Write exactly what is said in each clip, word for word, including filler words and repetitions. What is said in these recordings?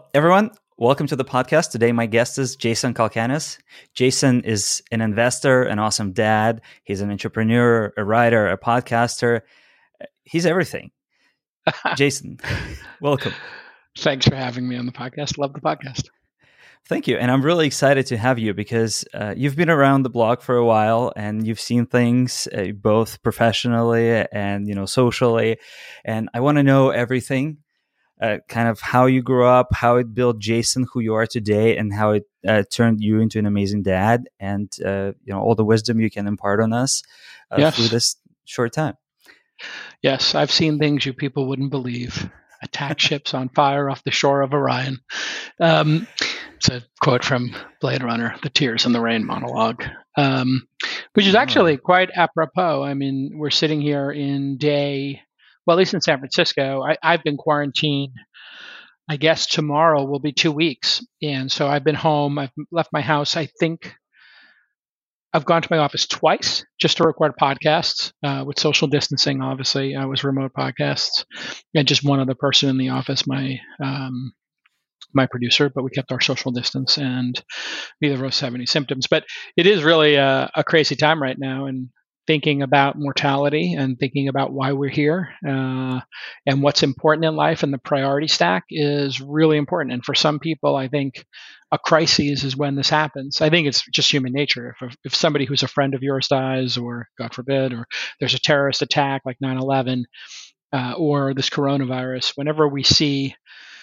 everyone, welcome to the podcast. Today, my guest is Jason Calacanis. Jason is an investor, an awesome dad. He's an entrepreneur, a writer, a podcaster. He's everything. Jason, welcome. Thanks for having me on the podcast. Love the podcast. Thank you. And I'm really excited to have you because uh, you've been around the block for a while and you've seen things uh, both professionally and, you know, socially. And I want to know everything. Uh, kind of how you grew up, how it built Jason, who you are today, and how it uh, turned you into an amazing dad, and uh, you know all the wisdom you can impart on us uh, yes. through this short time. Yes, I've seen things you people wouldn't believe. Attack ships on fire off the shore of Orion. Um, it's a quote from Blade Runner, the Tears in the Rain monologue, um, which is actually quite apropos. I mean, we're sitting here in day... Well, at least in San Francisco, I, I've been quarantined. I guess tomorrow will be two weeks. And so I've been home. I've left my house. I think I've gone to my office twice just to record podcasts uh, with social distancing. Obviously, I was remote podcasts and just one other person in the office, my um, my producer, but we kept our social distance and neither of us have any symptoms. But it is really a, a crazy time right now. And thinking about mortality and thinking about why we're here uh, and what's important in life and the priority stack is really important. And for some people, I think a crisis is when this happens. I think it's just human nature. If, if somebody who's a friend of yours dies, or God forbid, or there's a terrorist attack like nine eleven uh, or this coronavirus, whenever we see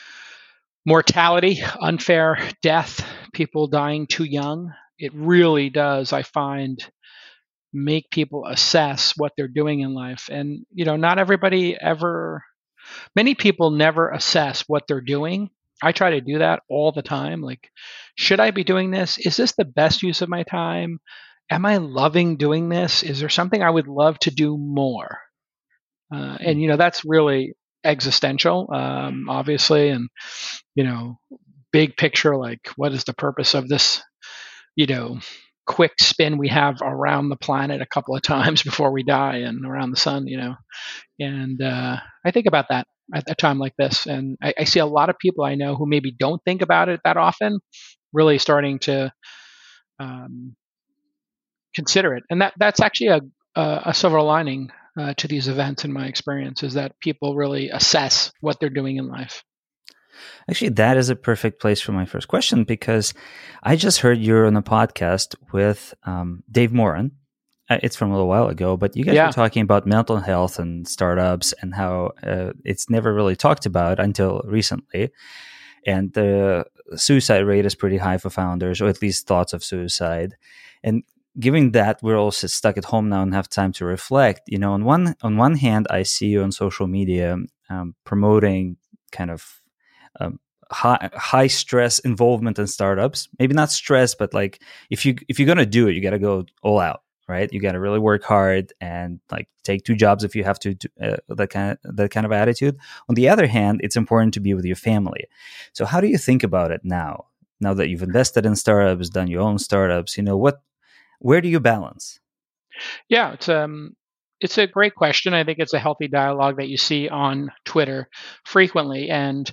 mortality, unfair death, people dying too young, it really does, I find, make people assess what they're doing in life. And, you know, not everybody ever, many people never assess what they're doing. I try to do that all the time. Like, should I be doing this? Is this the best use of my time? Am I loving doing this? Is there something I would love to do more? Uh, and, you know, that's really existential, um, obviously. And, you know, big picture, like, what is the purpose of this, you know, quick spin we have around the planet a couple of times before we die and around the sun, you know. And uh, I think about that at a time like this. And I, I see a lot of people I know who maybe don't think about it that often, really starting to um, consider it. And that that's actually a, a, a silver lining uh, to these events in my experience, is that people really assess what they're doing in life. Actually, that is a perfect place for my first question, because I just heard you're on a podcast with um, Dave Morin. Uh, It's from a little while ago, but you guys Yeah. were talking about mental health and startups and how uh, it's never really talked about until recently. And the suicide rate is pretty high for founders, or at least thoughts of suicide. And given that we're all sit- stuck at home now and have time to reflect, you know, on one on one hand, I see you on social media um, promoting kind of um, high high stress involvement in startups. Maybe not stress, but like if you if you're gonna do it, you got to go all out, right? You got to really work hard and like take two jobs if you have to. to uh, that kind of that kind of attitude. On the other hand, it's important to be with your family. So how do you think about it now? Now that you've invested in startups, done your own startups, you know what? Where do you balance? Yeah, it's um it's a great question. I think it's a healthy dialogue that you see on Twitter frequently. And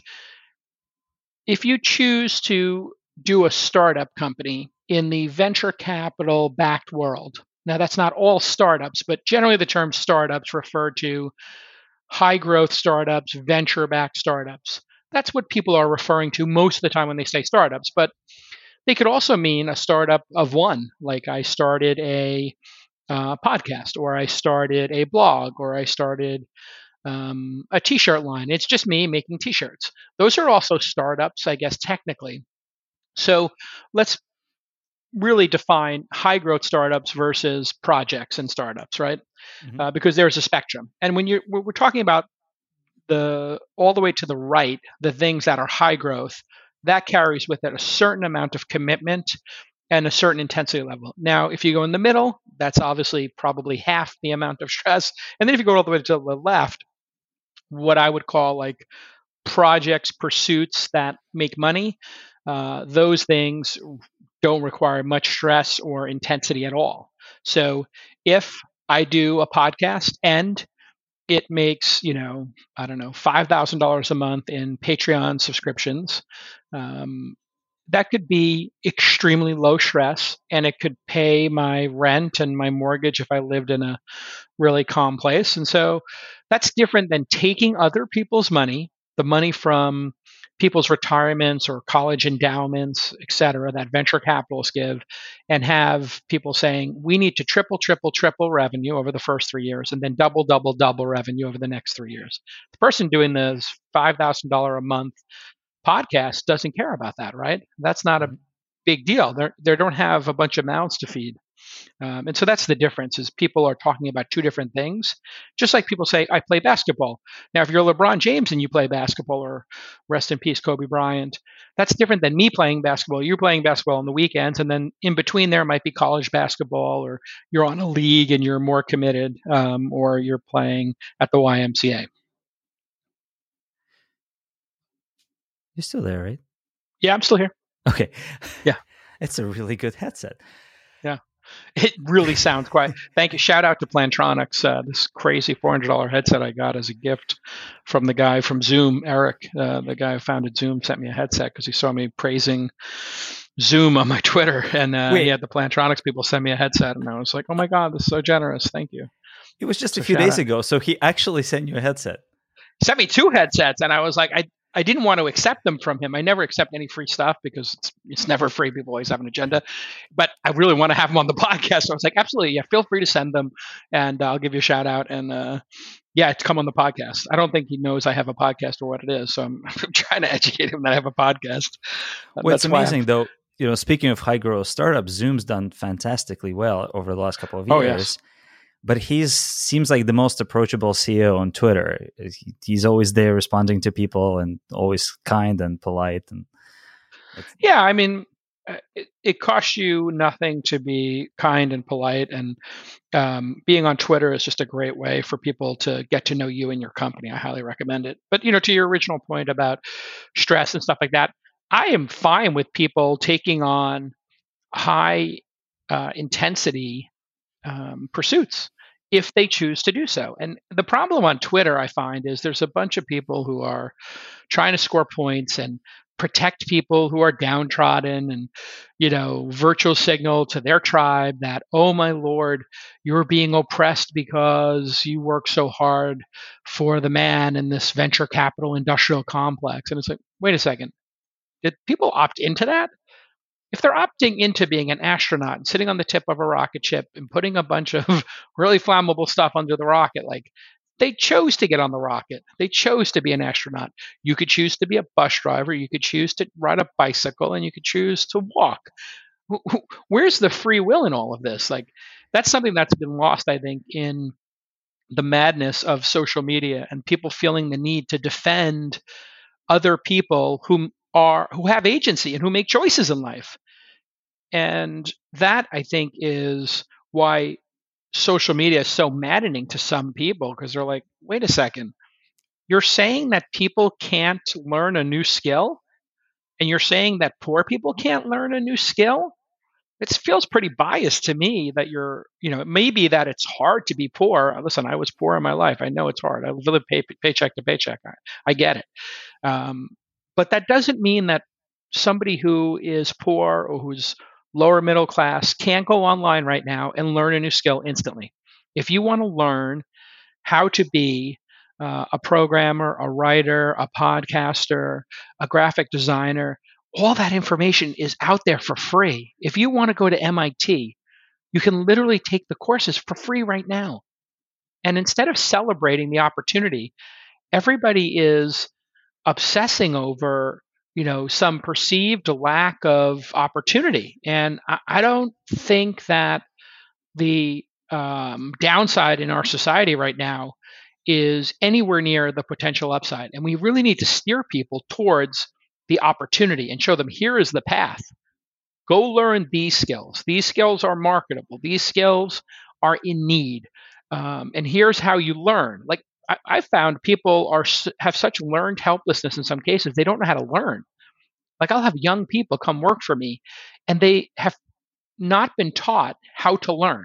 if you choose to do a startup company in the venture capital backed world, now that's not all startups, but generally the term startups refer to high growth startups, venture backed startups. That's what people are referring to most of the time when they say startups. But they could also mean a startup of one, like I started a uh, podcast, or I started a blog, or I started um, a t-shirt line. It's just me making t-shirts. Those are also startups, I guess, technically. So let's really define high growth startups versus projects and startups, right? Mm-hmm. Uh, because there's a spectrum. And when you're we're talking about the all the way to the right, the things that are high growth, that carries with it a certain amount of commitment and a certain intensity level. Now, if you go in the middle, that's obviously probably half the amount of stress. And then if you go all the way to the left, what I would call like projects, pursuits that make money, uh, those things don't require much stress or intensity at all. So if I do a podcast and it makes, you know, I don't know, five thousand dollars a month in Patreon subscriptions. Um, that could be extremely low stress, and it could pay my rent and my mortgage if I lived in a really calm place. And so that's different than taking other people's money, the money from people's retirements or college endowments, et cetera, that venture capitalists give, and have people saying, we need to triple, triple, triple revenue over the first three years and then double, double, double revenue over the next three years. The person doing this five thousand dollars a month podcast doesn't care about that, right? That's not a big deal. They're, they don't have a bunch of mouths to feed. Um, and so that's the difference is people are talking about two different things. Just like people say, I play basketball. Now, if you're LeBron James and you play basketball, or rest in peace, Kobe Bryant, that's different than me playing basketball. You're playing basketball on the weekends, and then in between there might be college basketball, or you're on a league and you're more committed, um, or you're playing at the Y M C A. You're still there, right? Yeah, I'm still here. Okay. Yeah. It's a really good headset. Yeah. It really sounds quite. Thank you. Shout out to Plantronics. Uh, this crazy four hundred dollars headset I got as a gift from the guy from Zoom, Eric, uh, the guy who founded Zoom, sent me a headset because he saw me praising Zoom on my Twitter, and uh, he had the Plantronics people send me a headset, and I was like, "Oh my god, this is so generous! Thank you." It was just so a few days out. ago, so he actually sent you a headset. He sent me two headsets, and I was like, I. I didn't want to accept them from him. I never accept any free stuff because it's, it's never free. People always have an agenda. But I really want to have him on the podcast. So I was like, absolutely, yeah, feel free to send them, and uh, I'll give you a shout out. And uh, yeah, to come on the podcast. I don't think he knows I have a podcast or what it is. So I'm, I'm trying to educate him that I have a podcast. Well, it's amazing though. You know, speaking of high growth startups, Zoom's done fantastically well over the last couple of years. Oh, yes. But he seems like the most approachable C E O on Twitter. He's always there responding to people and always kind and polite. And yeah, I mean, it, it costs you nothing to be kind and polite. And um, being on Twitter is just a great way for people to get to know you and your company. I highly recommend it. But, you know, to your original point about stress and stuff like that, I am fine with people taking on high uh, intensity um, pursuits if they choose to do so. And the problem on Twitter, I find, is there's a bunch of people who are trying to score points and protect people who are downtrodden, and, you know, virtual signal to their tribe that, oh my Lord, you're being oppressed because you work so hard for the man in this venture capital industrial complex. And it's like, wait a second, did people opt into that? If they're opting into being an astronaut and sitting on the tip of a rocket ship and putting a bunch of really flammable stuff under the rocket, like, they chose to get on the rocket. They chose to be an astronaut. You could choose to be a bus driver. You could choose to ride a bicycle, and you could choose to walk. Where's the free will in all of this? Like, that's something that's been lost, I think, in the madness of social media and people feeling the need to defend other people who are who have agency and who make choices in life. And that, I think, is why social media is so maddening to some people, because they're like, wait a second, you're saying that people can't learn a new skill, and you're saying that poor people can't learn a new skill? It feels pretty biased to me that you're, you know, it may be that it's hard to be poor. Listen, I was poor in my life. I know it's hard. I live pay, paycheck to paycheck. I, I get it. Um, but that doesn't mean that somebody who is poor or who's lower middle class can't go online right now and learn a new skill instantly. If you want to learn how to be uh, a programmer, a writer, a podcaster, a graphic designer, all that information is out there for free. If you want to go to M I T, you can literally take the courses for free right now. And instead of celebrating the opportunity, everybody is obsessing over, you know, some perceived lack of opportunity. And I, I don't think that the um, downside in our society right now is anywhere near the potential upside. And we really need to steer people towards the opportunity and show them, here is the path. Go learn these skills. These skills are marketable. These skills are in need. Um, and here's how you learn. Like, I, I found people are have such learned helplessness in some cases, they don't know how to learn. Like, I'll have young people come work for me, and they have not been taught how to learn.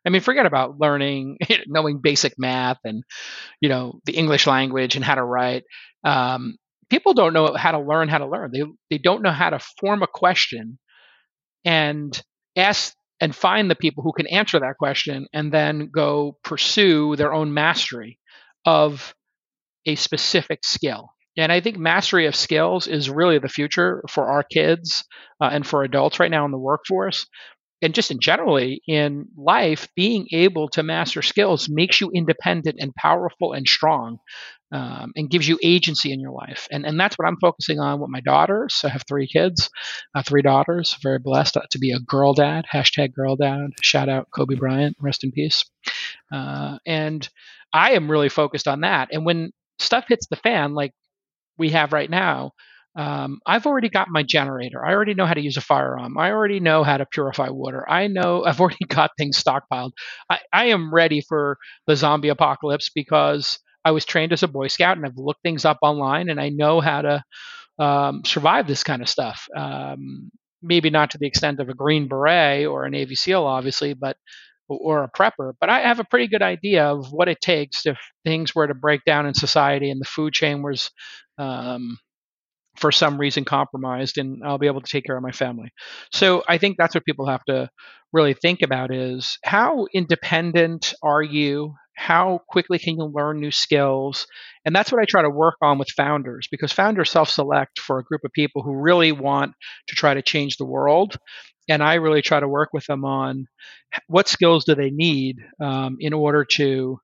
I mean, forget about learning, knowing basic math and, you know, the English language and how to write. Um, people don't know how to learn how to learn. They they don't know how to form a question and ask and find the people who can answer that question and then go pursue their own mastery of a specific skill. And I think mastery of skills is really the future for our kids uh, and for adults right now in the workforce. And just in generally in life, being able to master skills makes you independent and powerful and strong, um, and gives you agency in your life. And and that's what I'm focusing on with my daughters. I have three kids, uh, three daughters. Very blessed to be a girl dad. Hashtag girl dad. Shout out Kobe Bryant. Rest in peace. Uh, and I am really focused on that. And when stuff hits the fan, like we have right now, um, I've already got my generator. I already know how to use a firearm. I already know how to purify water. I know I've already got things stockpiled. I, I am ready for the zombie apocalypse because I was trained as a Boy Scout and I've looked things up online and I know how to um, survive this kind of stuff. Um, maybe not to the extent of a Green Beret or a Navy SEAL, obviously, but or a prepper, but I have a pretty good idea of what it takes if things were to break down in society and the food chain was um, for some reason compromised, and I'll be able to take care of my family. So I think that's what people have to really think about is how independent are you? How quickly can you learn new skills? And that's what I try to work on with founders because founders self-select for a group of people who really want to try to change the world. And I really try to work with them on what skills do they need um, in order to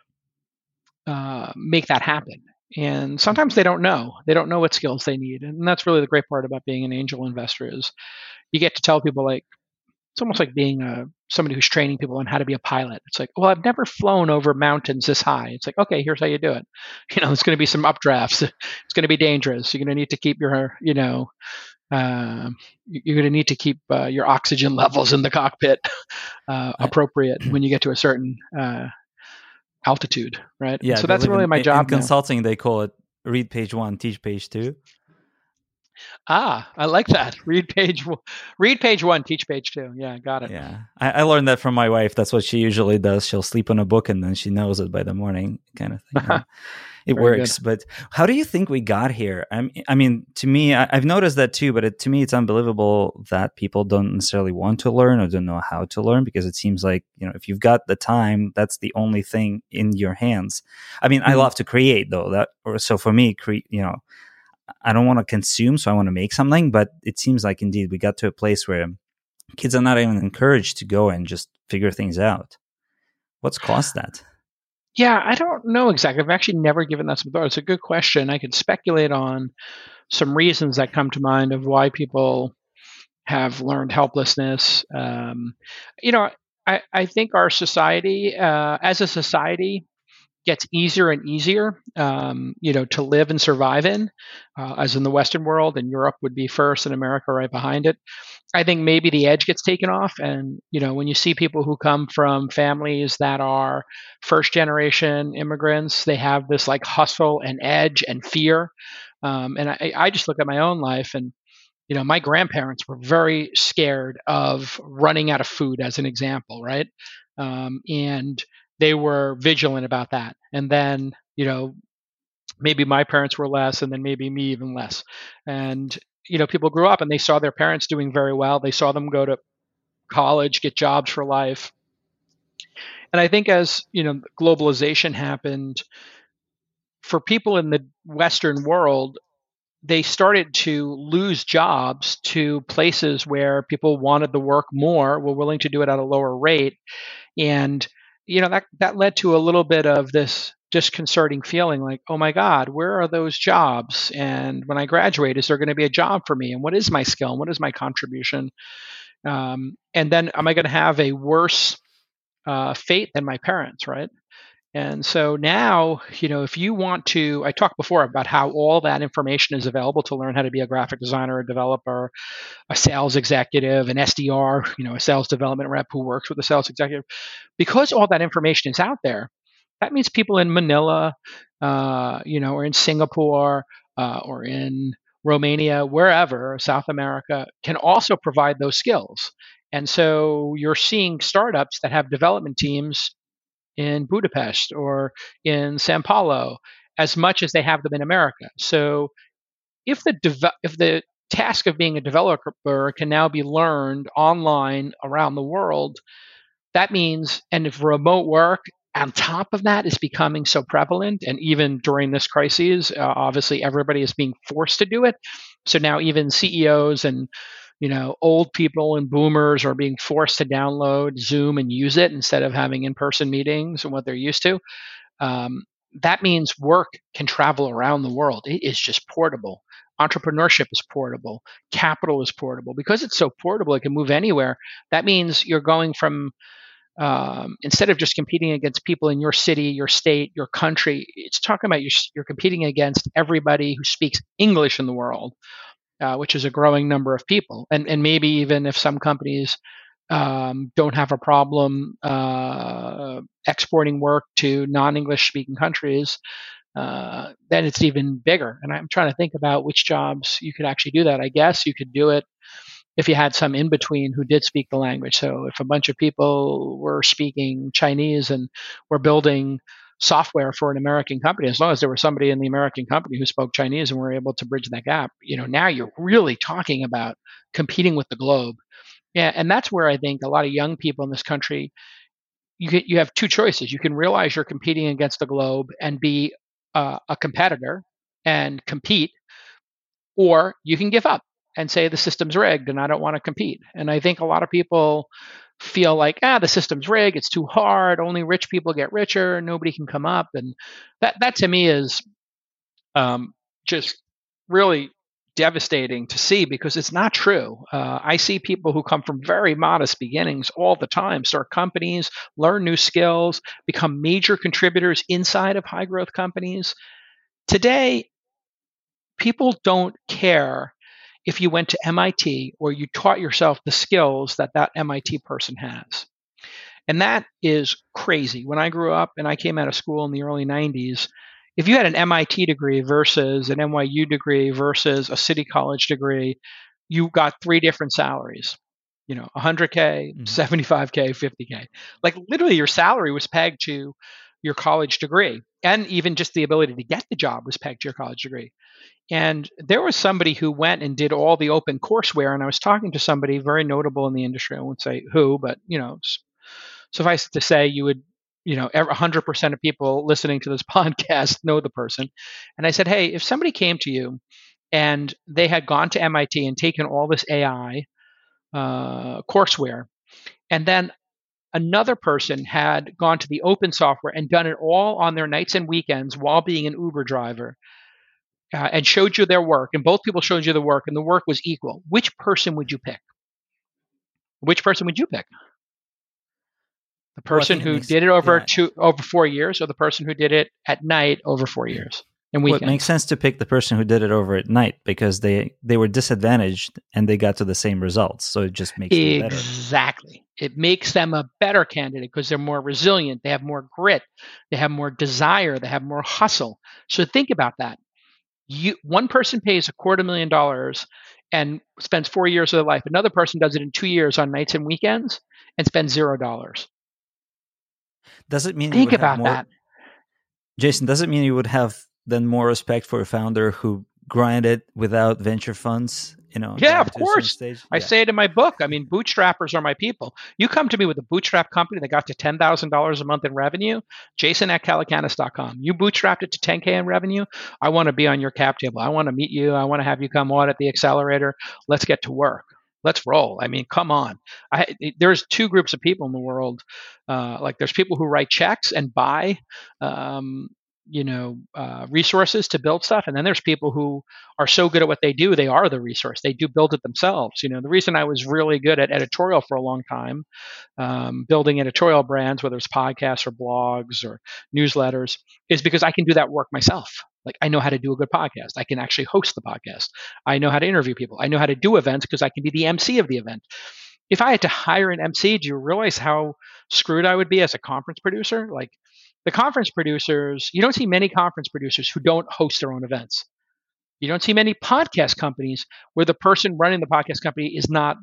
uh, make that happen. And sometimes they don't know. They don't know what skills they need. And that's really the great part about being an angel investor is you get to tell people like, it's almost like being a, somebody who's training people on how to be a pilot. It's like, well, I've never flown over mountains this high. It's like, okay, here's how you do it. You know, there's going to be some updrafts. It's going to be dangerous. You're going to need to keep your, you know, uh, you're going to need to keep uh, your oxygen levels in the cockpit uh, appropriate when you get to a certain uh, altitude, right? Yeah, so that's really in, my job. In consulting, now. They call it read page one, teach page two. Ah, I like that. Read page, read page one, teach page two. Yeah, got it. Yeah, I, I learned that from my wife. That's what she usually does. She'll sleep on a book and then she knows it by the morning, kind of thing. It works. Good. But how do you think we got here? I mean, I mean to me, I, I've noticed that too. But it, to me, it's unbelievable that people don't necessarily want to learn or don't know how to learn because it seems like, you know, if you've got the time, that's the only thing in your hands. I mean, mm-hmm. I love to create though. That or so for me, cre- you know. I don't want to consume, so I want to make something. But it seems like indeed we got to a place where kids are not even encouraged to go and just figure things out. What's caused that? Yeah, I don't know exactly. I've actually never given that some thought. It's a good question. I could speculate on some reasons that come to mind of why people have learned helplessness. Um, you know, I, I think our society, uh, as a society, gets easier and easier, um, you know, to live and survive in, uh, as in the Western world, and Europe would be first and America right behind it. I think maybe the edge gets taken off. And, you know, when you see people who come from families that are first generation immigrants, they have this like hustle and edge and fear. Um, and I, I just look at my own life and, you know, my grandparents were very scared of running out of food, as an example, right? Um, and they were vigilant about that. And then, you know, maybe my parents were less, and then maybe me even less. And, you know, people grew up and they saw their parents doing very well. They saw them go to college, get jobs for life. And I think as, you know, globalization happened, for people in the Western world, they started to lose jobs to places where people wanted the work more, were willing to do it at a lower rate. And, you know, that, that led to a little bit of this disconcerting feeling like, oh my God, where are those jobs? And when I graduate, is there going to be a job for me? And what is my skill? And what is my contribution? Um, and then am I going to have a worse uh, fate than my parents, right? And so now, you know, if you want to, I talked before about how all that information is available to learn how to be a graphic designer, a developer, a sales executive, an S D R, you know, a sales development rep who works with a sales executive. Because all that information is out there, that means people in Manila, uh, you know, or in Singapore, uh, or in Romania, wherever, South America, can also provide those skills. And so you're seeing startups that have development teams in Budapest or in Sao Paulo as much as they have them in America. So if the deve- if the task of being a developer can now be learned online around the world, that means, and if remote work on top of that is becoming so prevalent, and even during this crisis, uh, obviously everybody is being forced to do it. So now even C E Os and you know old people and boomers are being forced to download Zoom and use it instead of having in-person meetings and what they're used to. Um, that means work can travel around the world. It is just portable. Entrepreneurship is portable. Capital is portable. Because it's so portable, it can move anywhere. That means you're going from um, instead of just competing against people in your city, your state, your country, it's talking about you're, you're competing against everybody who speaks English in the world, uh, which is a growing number of people. And, and maybe even if some companies um, don't have a problem uh, exporting work to non-English speaking countries, uh, then it's even bigger. And I'm trying to think about which jobs you could actually do that. I guess you could do it if you had some in between who did speak the language. So if a bunch of people were speaking Chinese and were building software for an American company, as long as there was somebody in the American company who spoke Chinese and were able to bridge that gap, you know, now you're really talking about competing with the globe. Yeah, and that's where I think a lot of young people in this country, you get, you have two choices. You can realize you're competing against the globe and be uh, a competitor and compete, or you can give up and say the system's rigged and I don't want to compete. And I think a lot of people feel like, ah, the system's rigged, it's too hard, only rich people get richer, nobody can come up. And that that to me is um, just really devastating to see, because it's not true. Uh, I see people who come from very modest beginnings all the time, start companies, learn new skills, become major contributors inside of high growth companies. Today, people don't care if you went to M I T or you taught yourself the skills that that M I T person has. And that is crazy. When I grew up and I came out of school in the early nineties, if you had an M I T degree versus an N Y U degree versus a city college degree, you got three different salaries. You know, one hundred K, mm-hmm. seventy-five K, fifty K. Like literally your salary was pegged to your college degree. And even just the ability to get the job was pegged to your college degree. And there was somebody who went and did all the open courseware. And I was talking to somebody very notable in the industry. I won't say who, but, you know, suffice it to say, you would, you know, one hundred percent of people listening to this podcast know the person. And I said, hey, if somebody came to you and they had gone to M I T and taken all this A I uh, courseware, and then another person had gone to the open software and done it all on their nights and weekends while being an Uber driver, uh, and showed you their work, and both people showed you the work, and the work was equal, which person would you pick? Which person would you pick? The person well, who makes, did it over yeah. two over four years, or the person who did it at night over four years and weekends? Well, it makes sense to pick the person who did it over at night, because they they were disadvantaged and they got to the same results. So it just makes exactly. them better. Exactly. It makes them a better candidate because they're more resilient. They have more grit. They have more desire. They have more hustle. So think about that. You one person pays a quarter million dollars and spends four years of their life. Another person does it in two years on nights and weekends and spends zero dollars. Does it mean think you would about have more, that, Jason? Does it mean you would have then more respect for a founder who grinded without venture funds? You know, yeah, of course. I yeah. say it in my book. I mean, bootstrappers are my people. You come to me with a bootstrap company that got to ten thousand dollars a month in revenue, Jason at calacanis dot com. You bootstrapped it to ten K in revenue. I want to be on your cap table. I want to meet you. I want to have you come audit the accelerator. Let's get to work. Let's roll. I mean, come on. I, there's two groups of people in the world. Uh, like there's people who write checks and buy, um, you know, uh, resources to build stuff. And then there's people who are so good at what they do, they are the resource. They do build it themselves. You know, the reason I was really good at editorial for a long time, um, building editorial brands, whether it's podcasts or blogs or newsletters, is because I can do that work myself. Like I know how to do a good podcast. I can actually host the podcast. I know how to interview people. I know how to do events because I can be the M C of the event. If I had to hire an M C, do you realize how screwed I would be as a conference producer? Like the conference producers, you don't see many conference producers who don't host their own events. You don't see many podcast companies where the person running the podcast company is not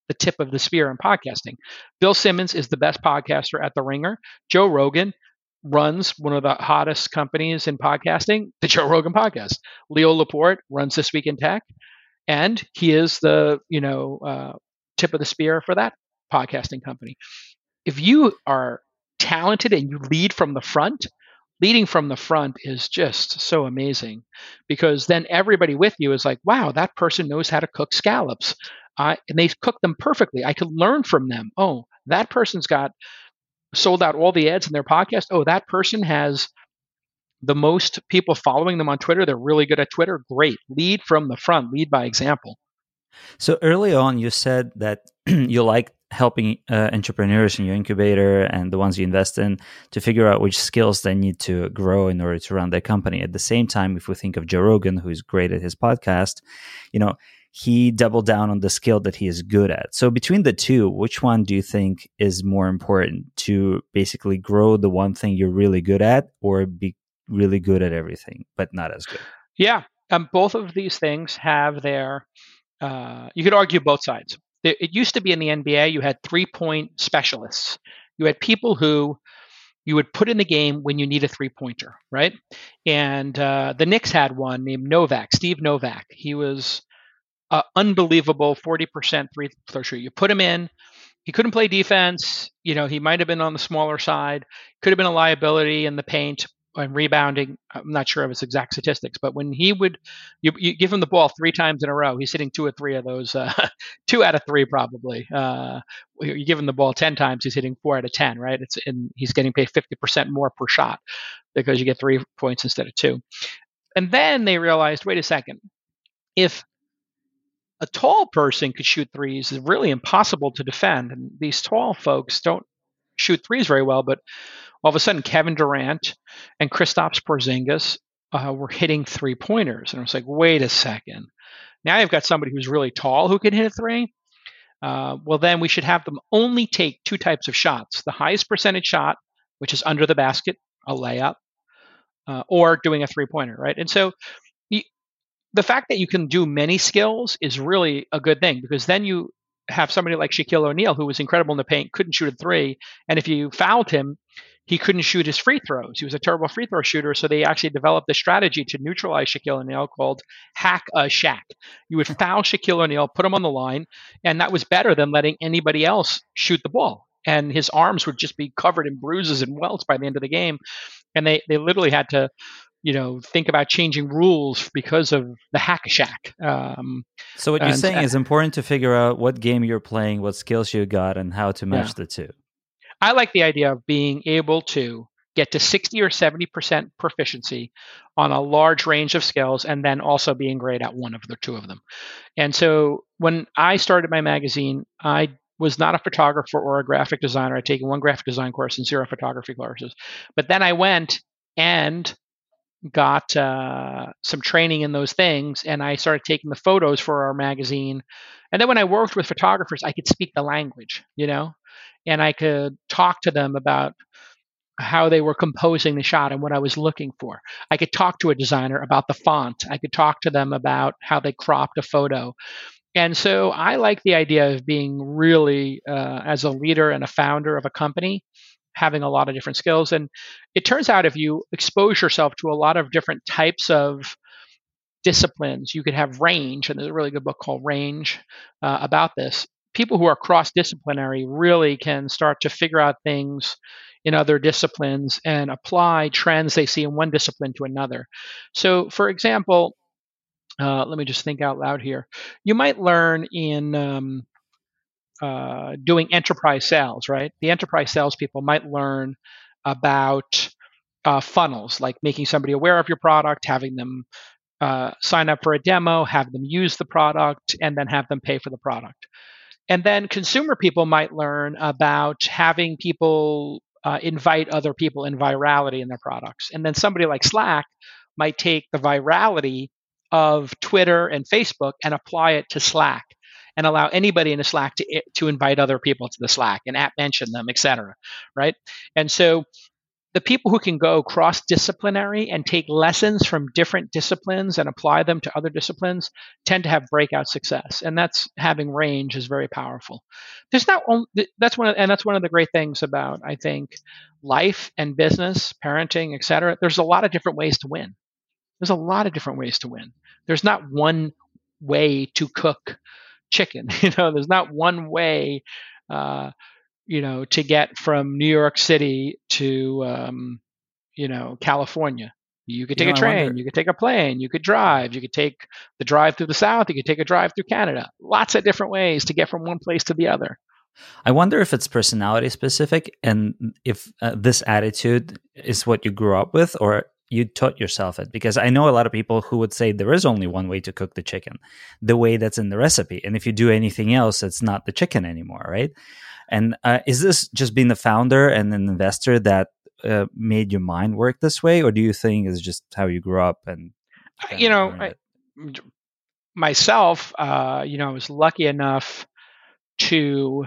the tip of the spear in podcasting. Bill Simmons is the best podcaster at The Ringer. Joe Rogan runs one of the hottest companies in podcasting, the Joe Rogan Podcast. Leo Laporte runs This Week in Tech, and he is the you know uh, tip of the spear for that podcasting company. If you are talented and you lead from the front, leading from the front is just so amazing, because then everybody with you is like, wow, that person knows how to cook scallops. Uh, and they cook them perfectly. I could learn from them. Oh, that person's got sold out all the ads in their podcast. Oh, that person has the most people following them on Twitter. They're really good at Twitter. Great. Lead from the front. Lead by example. So early on, you said that you like helping uh, entrepreneurs in your incubator and the ones you invest in to figure out which skills they need to grow in order to run their company. At the same time, if we think of Joe Rogan, who's great at his podcast, you know, he doubled down on the skill that he is good at. So between the two, which one do you think is more important, to basically grow the one thing you're really good at, or be really good at everything, but not as good? Yeah. Um, both of these things have their, uh, you could argue both sides. It used to be in the N B A, you had three-point specialists. You had people who you would put in the game when you need a three-pointer, right? And uh, the Knicks had one named Novak, Steve Novak. He was uh, unbelievable, forty percent three-throw shooter. You put him in, he couldn't play defense. You know, he might have been on the smaller side, could have been a liability in the paint and rebounding. I'm not sure of his exact statistics, but when he would, you, you give him the ball three times in a row, he's hitting two or three of those, uh, two out of three probably. Uh, you give him the ball ten times, he's hitting four out of ten, right? It's and he's getting paid fifty percent more per shot because you get three points instead of two. And then they realized, wait a second, if a tall person could shoot threes, it's really impossible to defend. And these tall folks don't shoot threes very well, but all of a sudden, Kevin Durant and Kristaps Porzingis uh, were hitting three pointers, and I was like, "Wait a second! Now you've got somebody who's really tall who can hit a three. Uh, well, then we should have them only take two types of shots: the highest percentage shot, which is under the basket, a layup, uh, or doing a three pointer, right?" And so, you, the fact that you can do many skills is really a good thing, because then you have somebody like Shaquille O'Neal, who was incredible in the paint, couldn't shoot a three, and if you fouled him, he couldn't shoot his free throws. He was a terrible free throw shooter, so they actually developed a strategy to neutralize Shaquille O'Neal called hack a Shaq. You would foul Shaquille O'Neal, put him on the line, and that was better than letting anybody else shoot the ball. And his arms would just be covered in bruises and welts by the end of the game. And they, they literally had to, you know, think about changing rules because of the hack a Shaq. Um, so what you're and, saying uh, is important to figure out what game you're playing, what skills you got, and how to match Yeah. the two. I like the idea of being able to get to sixty or seventy percent proficiency on a large range of skills, and then also being great at one of the two of them. And so when I started my magazine, I was not a photographer or a graphic designer. I'd taken one graphic design course and zero photography courses. But then I went and got uh, some training in those things, and I started taking the photos for our magazine. And then when I worked with photographers, I could speak the language, you know, and I could talk to them about how they were composing the shot and what I was looking for. I could talk to a designer about the font. I could talk to them about how they cropped a photo. And so I like the idea of being really, uh, as a leader and a founder of a company, having a lot of different skills. And it turns out if you expose yourself to a lot of different types of disciplines, you could have range. And there's a really good book called Range uh, about this. People who are cross-disciplinary really can start to figure out things in other disciplines and apply trends they see in one discipline to another. So, for example, uh, let me just think out loud here. You might learn in um, uh, doing enterprise sales, right? The enterprise salespeople might learn about uh, funnels, like making somebody aware of your product, having them uh, sign up for a demo, have them use the product, and then have them pay for the product. And then consumer people might learn about having people uh, invite other people in virality in their products. And then somebody like Slack might take the virality of Twitter and Facebook and apply it to Slack and allow anybody in the Slack to, to invite other people to the Slack and at mention them, et cetera. Right? And so the people who can go cross-disciplinary and take lessons from different disciplines and apply them to other disciplines tend to have breakout success. And that's having range is very powerful. There's not only, that's one of, and that's one of the great things about, I think, life and business, parenting, et cetera. There's a lot of different ways to win. There's a lot of different ways to win. There's not one way to cook chicken. You know, there's not one way, uh, you know, to get from New York City to, um, you know, California. You could take You know, a I train, wonder- you could take a plane, you could drive, you could take the drive through the South, you could take a drive through Canada. Lots of different ways to get from one place to the other. I wonder if it's personality specific, and if uh, this attitude is what you grew up with, or you taught yourself it. Because I know a lot of people who would say there is only one way to cook the chicken, the way that's in the recipe. And if you do anything else, it's not the chicken anymore, right? And uh, is this just being the founder and an investor that uh, made your mind work this way, or do you think it's just how you grew up? And you know, I, myself, uh, you know, I was lucky enough to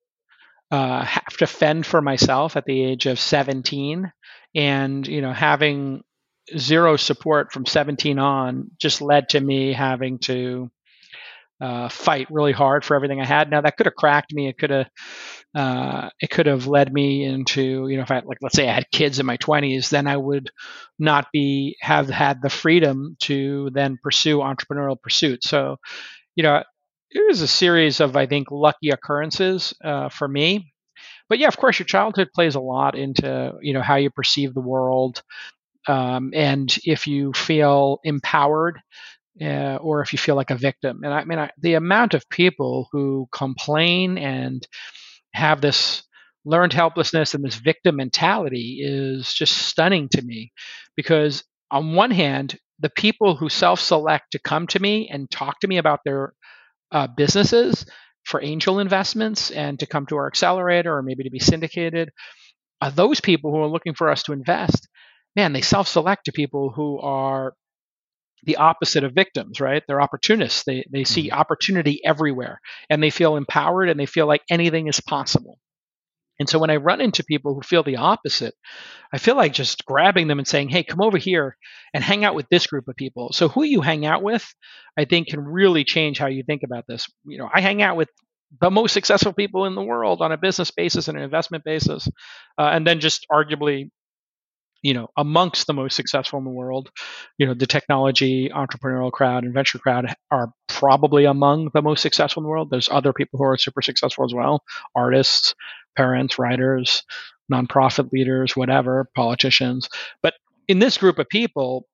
uh, have to fend for myself at the age of seventeen, and you know, having zero support from seventeen on just led to me having to uh, fight really hard for everything I had. Now that could have cracked me. It could have, uh, it could have led me into, you know, if I like, let's say I had kids in my twenties, then I would not be have had the freedom to then pursue entrepreneurial pursuits. So, you know, it was a series of, I think, lucky occurrences uh, for me. But yeah, of course, your childhood plays a lot into, you know, how you perceive the world, um, and if you feel empowered. Uh, or if you feel like a victim. And I mean, I, the amount of people who complain and have this learned helplessness and this victim mentality is just stunning to me. Because on one hand, the people who self-select to come to me and talk to me about their uh, businesses for angel investments and to come to our accelerator or maybe to be syndicated, are those people who are looking for us to invest. Man, they self-select to people who are the opposite of victims, right? They're opportunists. They they see Mhm. opportunity everywhere, and they feel empowered, and they feel like anything is possible. And so when I run into people who feel the opposite, I feel like just grabbing them and saying, "Hey, come over here and hang out with this group of people." So who you hang out with, I think, can really change how you think about this. You know, I hang out with the most successful people in the world on a business basis and an investment basis, uh, and then just arguably, you know, amongst the most successful in the world. You know, the technology, entrepreneurial crowd, and venture crowd are probably among the most successful in the world. There's other people who are super successful as well: artists, parents, writers, nonprofit leaders, whatever, politicians. But in this group of people,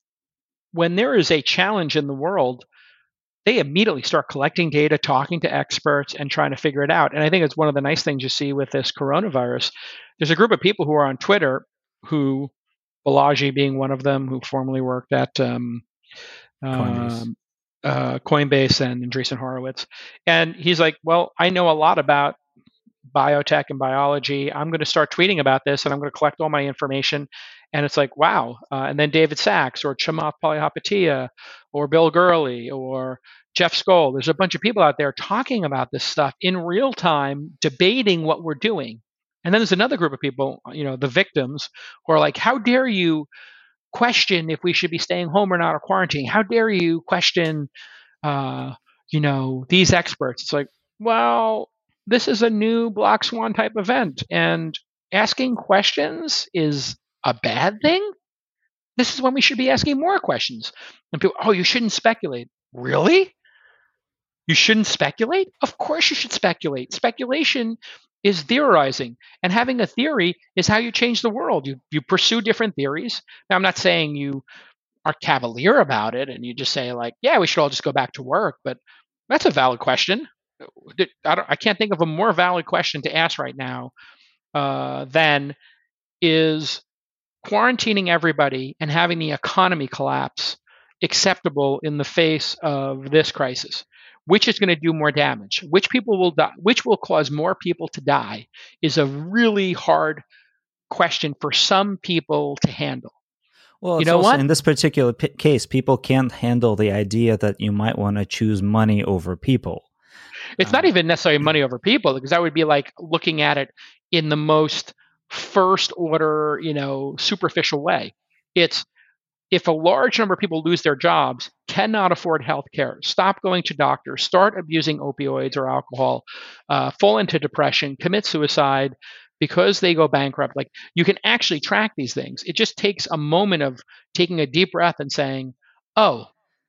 when there is a challenge in the world, they immediately start collecting data, talking to experts, and trying to figure it out. And I think it's one of the nice things you see with this coronavirus. There's a group of people who are on Twitter who, Balaji being one of them, who formerly worked at um, Coinbase. um, uh, Coinbase and Andreessen Horowitz. And he's like, well, I know a lot about biotech and biology. I'm going to start tweeting about this, and I'm going to collect all my information. And it's like, wow. Uh, and then David Sachs or Chamath Palihapitiya or Bill Gurley or Jeff Skoll. There's a bunch of people out there talking about this stuff in real time, debating what we're doing. And then there's another group of people, you know, the victims, who are like, how dare you question if we should be staying home or not, or quarantining? How dare you question, uh, you know, these experts? It's like, well, this is a new Black Swan type event, and asking questions is a bad thing. This is when we should be asking more questions. And people, oh, you shouldn't speculate. Really? You shouldn't speculate? Of course you should speculate. Speculation is theorizing, and having a theory is how you change the world. You you pursue different theories. Now, I'm not saying you are cavalier about it and you just say like, yeah, we should all just go back to work, but that's a valid question. I, don't, I can't think of a more valid question to ask right now uh, than is quarantining everybody and having the economy collapse acceptable in the face of this crisis? Which is going to do more damage? Which people will die? Which will cause more people to die? Is a really hard question for some people to handle. Well, You it's know also what? in this particular p- case, people can't handle the idea that you might want to choose money over people. It's not Um, even necessarily money over people, because I would be like looking at it in the most first order, you know, superficial way. It's if a large number of people lose their jobs, cannot afford health care, stop going to doctors, start abusing opioids or alcohol, uh, fall into depression, commit suicide because they go bankrupt, like you can actually track these things. It just takes a moment of taking a deep breath and saying, oh,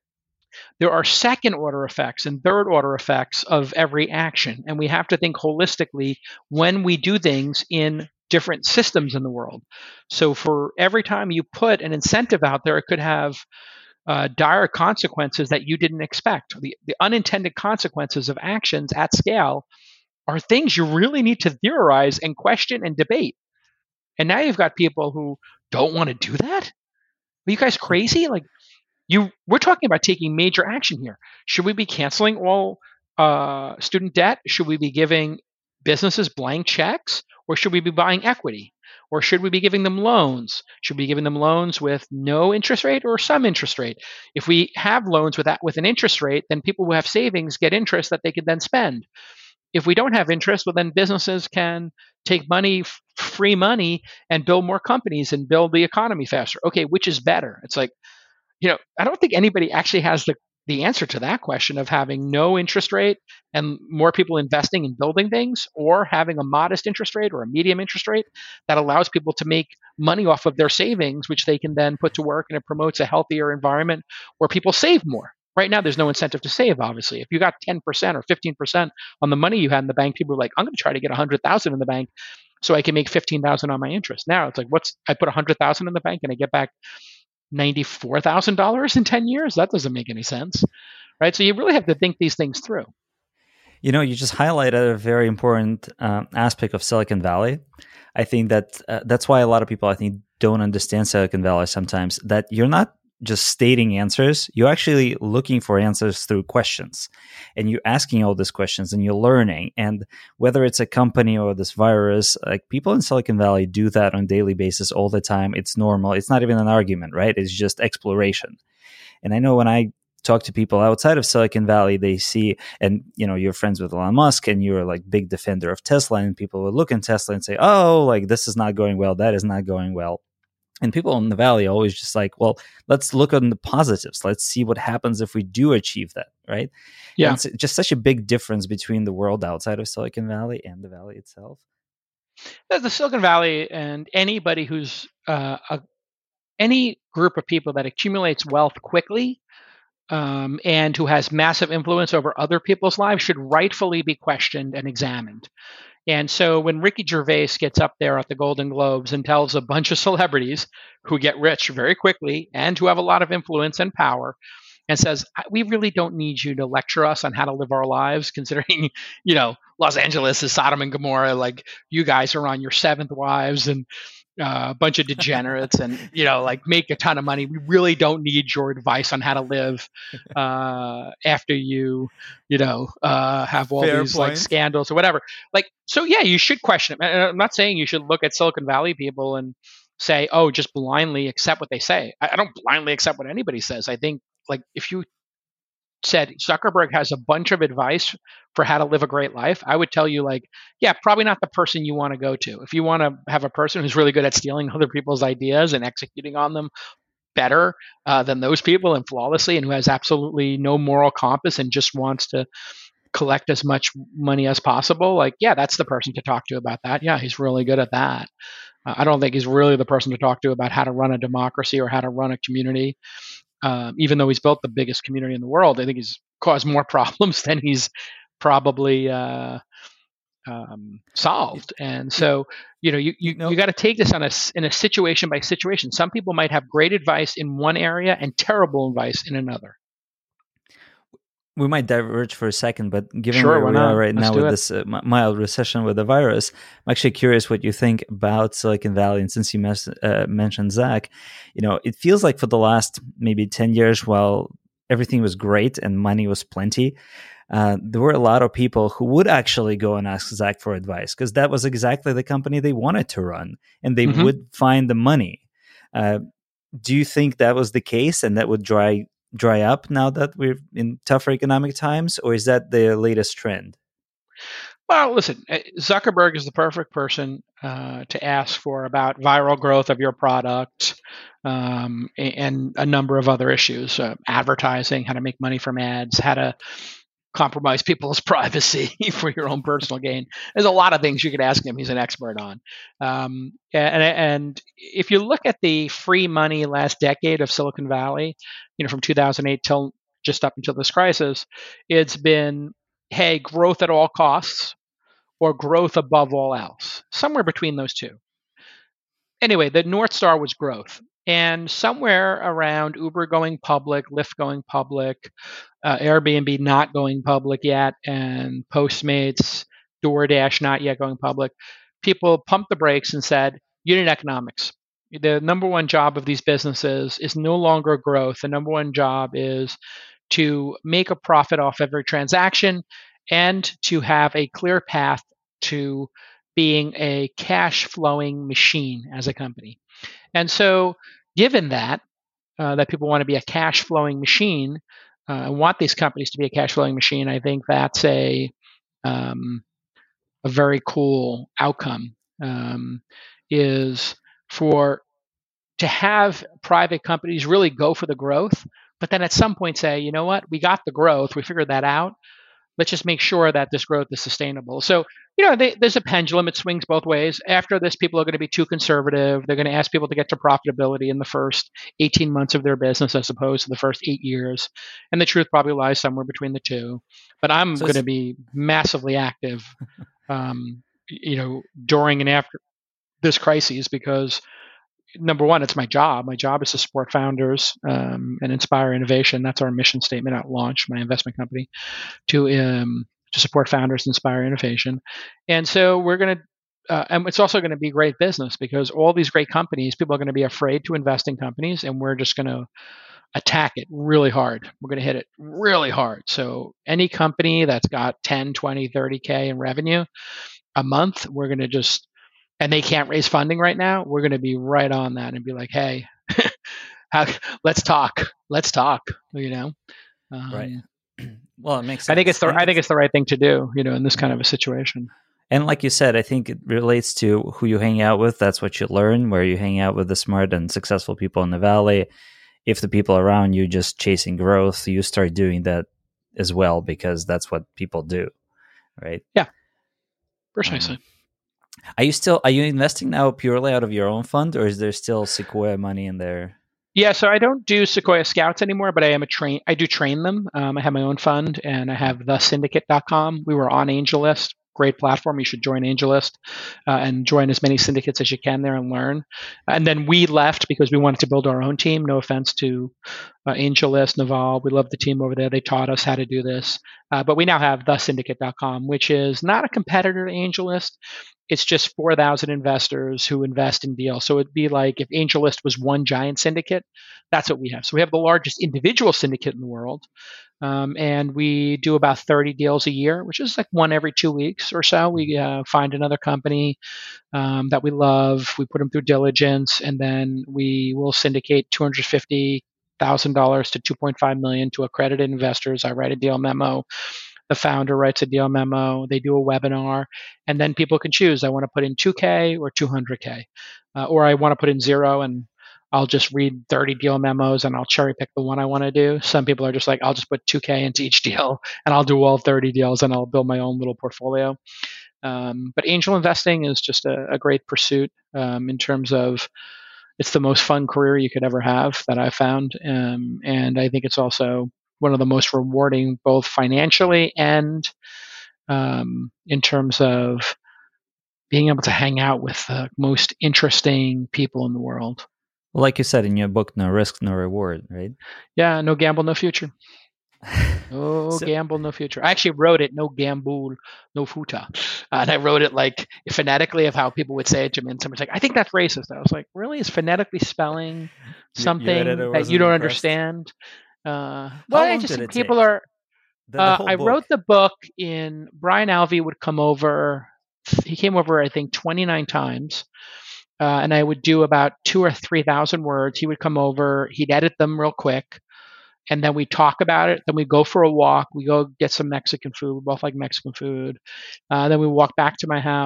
there are second order effects and third order effects of every action. And we have to think holistically when we do things in different systems in the world. So for every time you put an incentive out there, it could have uh, dire consequences that you didn't expect. The, the unintended consequences of actions at scale are things you really need to theorize and question and debate. And now you've got people who don't want to do that. Are you guys crazy? Like, you, we're talking about taking major action here. Should we be canceling all uh, student debt? Should we be giving businesses blank checks? Or should we be buying equity? Or should we be giving them loans? Should we be giving them loans with no interest rate or some interest rate? If we have loans with that with an interest rate, then people who have savings get interest that they could then spend. If we don't have interest, well, then businesses can take money, free money, and build more companies and build the economy faster. Okay, which is better? It's like, you know, I don't think anybody actually has the, the answer to that question of having no interest rate and more people investing in building things, or having a modest interest rate or a medium interest rate that allows people to make money off of their savings, which they can then put to work, and it promotes a healthier environment where people save more. Right now, there's no incentive to save, obviously. If you got ten percent or fifteen percent on the money you had in the bank, people are like, I'm going to try to get one hundred thousand in the bank so I can make fifteen thousand on my interest. Now it's like, what's, I put one hundred thousand in the bank and I get back ninety-four thousand dollars in ten years? That doesn't make any sense, right? So you really have to think these things through. You know, you just highlighted a very important um, aspect of Silicon Valley. I think that uh, that's why a lot of people, I think, don't understand Silicon Valley sometimes, that you're not just stating answers, you're actually looking for answers through questions. And you're asking all these questions and you're learning. And whether it's a company or this virus, like people in Silicon Valley do that on a daily basis all the time. It's normal. It's not even an argument, right? It's just exploration. And I know when I talk to people outside of Silicon Valley, they see, and you know, you're friends with Elon Musk and you're like big defender of Tesla, and people will look at Tesla and say, oh, like this is not going well, that is not going well. And people in the Valley are always just like, well, let's look on the positives. Let's see what happens if we do achieve that, right? Yeah. And it's just such a big difference between the world outside of Silicon Valley and the Valley itself. The Silicon Valley, and anybody who's uh, a, any group of people that accumulates wealth quickly um, and who has massive influence over other people's lives should rightfully be questioned and examined. And so when Ricky Gervais gets up there at the Golden Globes and tells a bunch of celebrities who get rich very quickly and who have a lot of influence and power, and says, we really don't need you to lecture us on how to live our lives, considering, you know, Los Angeles is Sodom and Gomorrah, like you guys are on your seventh wives and uh, a bunch of degenerates and, you know, like make a ton of money. We really don't need your advice on how to live uh, after you, you know, uh, have all Fair these point. like scandals or whatever. Like, so yeah, you should question it. And I'm not saying you should look at Silicon Valley people and say, oh, just blindly accept what they say. I, I don't blindly accept what anybody says. I think, like, if you said Zuckerberg has a bunch of advice for how to live a great life, I would tell you, like, yeah, probably not the person you want to go to. If you want to have a person who's really good at stealing other people's ideas and executing on them better uh, than those people and flawlessly, and who has absolutely no moral compass and just wants to collect as much money as possible, like, yeah, that's the person to talk to about that. Yeah, he's really good at that. Uh, I don't think he's really the person to talk to about how to run a democracy or how to run a community. Um, even though he's built the biggest community in the world, I think he's caused more problems than he's probably uh, um, solved. And so, you know, you you, No. you got to take this on a in a situation by situation. Some people might have great advice in one area and terrible advice in another. We might diverge for a second, but given Sure, where why we not? are right Let's now do with it. this uh, m- mild recession with the virus, I'm actually curious what you think about Silicon Valley. And since you mes- uh, mentioned Zach, you know, it feels like for the last maybe ten years, while everything was great and money was plenty, uh, there were a lot of people who would actually go and ask Zach for advice, because that was exactly the company they wanted to run, and they Mhm. would find the money. Uh, do you think that was the case, and that would dry dry up now that we're in tougher economic times, or is that the latest trend? Well, listen, uh, Zuckerberg is the perfect person uh, to ask for about viral growth of your product, um, and a number of other issues, uh, advertising, how to make money from ads, how to compromise people's privacy for your own personal gain. There's a lot of things you could ask him. He's an expert on. Um, and, and if you look at the free money last decade of Silicon Valley, you know, from two thousand eight till just up until this crisis, it's been, hey, growth at all costs or growth above all else, somewhere between those two. Anyway, the North Star was growth. And somewhere around Uber going public, Lyft going public, uh, Airbnb not going public yet, and Postmates, DoorDash not yet going public, people pumped the brakes and said, unit economics. The number one job of these businesses is no longer growth. The number one job is to make a profit off every transaction and to have a clear path to being a cash flowing machine as a company. And so, given that, uh, that people want to be a cash flowing machine, uh, and want these companies to be a cash flowing machine, I think that's a um, a very cool outcome. Um, is for to have private companies really go for the growth, but then at some point say, you know what, we got the growth, we figured that out. Let's just make sure that this growth is sustainable. So, you know, they, there's a pendulum. It swings both ways. After this, people are going to be too conservative. They're going to ask people to get to profitability in the first eighteen months of their business as opposed to the first eight years. And the truth probably lies somewhere between the two. But I'm so going to be massively active, um, you know, during and after this crisis because, number one, it's my job. My job is to support founders um, and inspire innovation. That's our mission statement at Launch, my investment company, to um, to support founders, inspire innovation. And so we're going to, uh, and it's also going to be great business because all these great companies, people are going to be afraid to invest in companies, and we're just going to attack it really hard. We're going to hit it really hard. So any company that's got ten, twenty, thirty K in revenue a month, we're going to just, and they can't raise funding right now, we're going to be right on that and be like, hey, how, let's talk. Let's talk, you know? Um, right. Well, it makes sense. I think it's the, I think it's the right thing to do, you know, in this kind of a situation. And like you said, I think it relates to who you hang out with. That's what you learn, where you hang out with the smart and successful people in the Valley. If the people around you just chasing growth, you start doing that as well because that's what people do, right? Yeah, precisely. Um, Are you still are you investing now purely out of your own fund, or is there still Sequoia money in there? Yeah, so I don't do Sequoia Scouts anymore, but I am a train. I do train them. Um, I have my own fund, and I have the syndicate dot com. We were on AngelList. Great platform. You should join AngelList uh, and join as many syndicates as you can there and learn. And then we left because we wanted to build our own team. No offense to uh, AngelList, Naval. We love the team over there. They taught us how to do this. Uh, but we now have the syndicate dot com, which is not a competitor to AngelList. It's just four thousand investors who invest in deals. So it'd be like if AngelList was one giant syndicate, that's what we have. So we have the largest individual syndicate in the world. Um, and we do about thirty deals a year, which is like one every two weeks or so. We uh, find another company um, that we love. We put them through diligence, and then we will syndicate two hundred fifty thousand dollars to two point five million dollars to accredited investors. I write a deal memo. The founder writes a deal memo. They do a webinar, and then people can choose. I want to put in two K or two hundred K, uh, or I want to put in zero, and I'll just read thirty deal memos and I'll cherry pick the one I want to do. Some people are just like, I'll just put two K into each deal and I'll do all thirty deals and I'll build my own little portfolio. Um, but angel investing is just a, a great pursuit um, in terms of it's the most fun career you could ever have that I've found. Um, and I think it's also one of the most rewarding, both financially and um, in terms of being able to hang out with the most interesting people in the world. Well, like you said in your book, no risk, no reward, right? Yeah, no gamble, no future. No so, gamble, no future. I actually wrote it, no gamble, no futa. Uh, and I wrote it like phonetically of how people would say it to me. And someone's like, I think that's racist. I was like, really? Is phonetically spelling something you, you that you don't impressed. understand? Uh, well, I just think people take? are. The, the uh, I book. wrote the book in. Brian Alvey would come over. He came over, I think, twenty-nine times, uh, and I would do about two or three thousand words. He would come over. He'd edit them real quick, and then we talk about it. Then we go for a walk. We go get some Mexican food. We both like Mexican food. Uh, then we walk back to my house.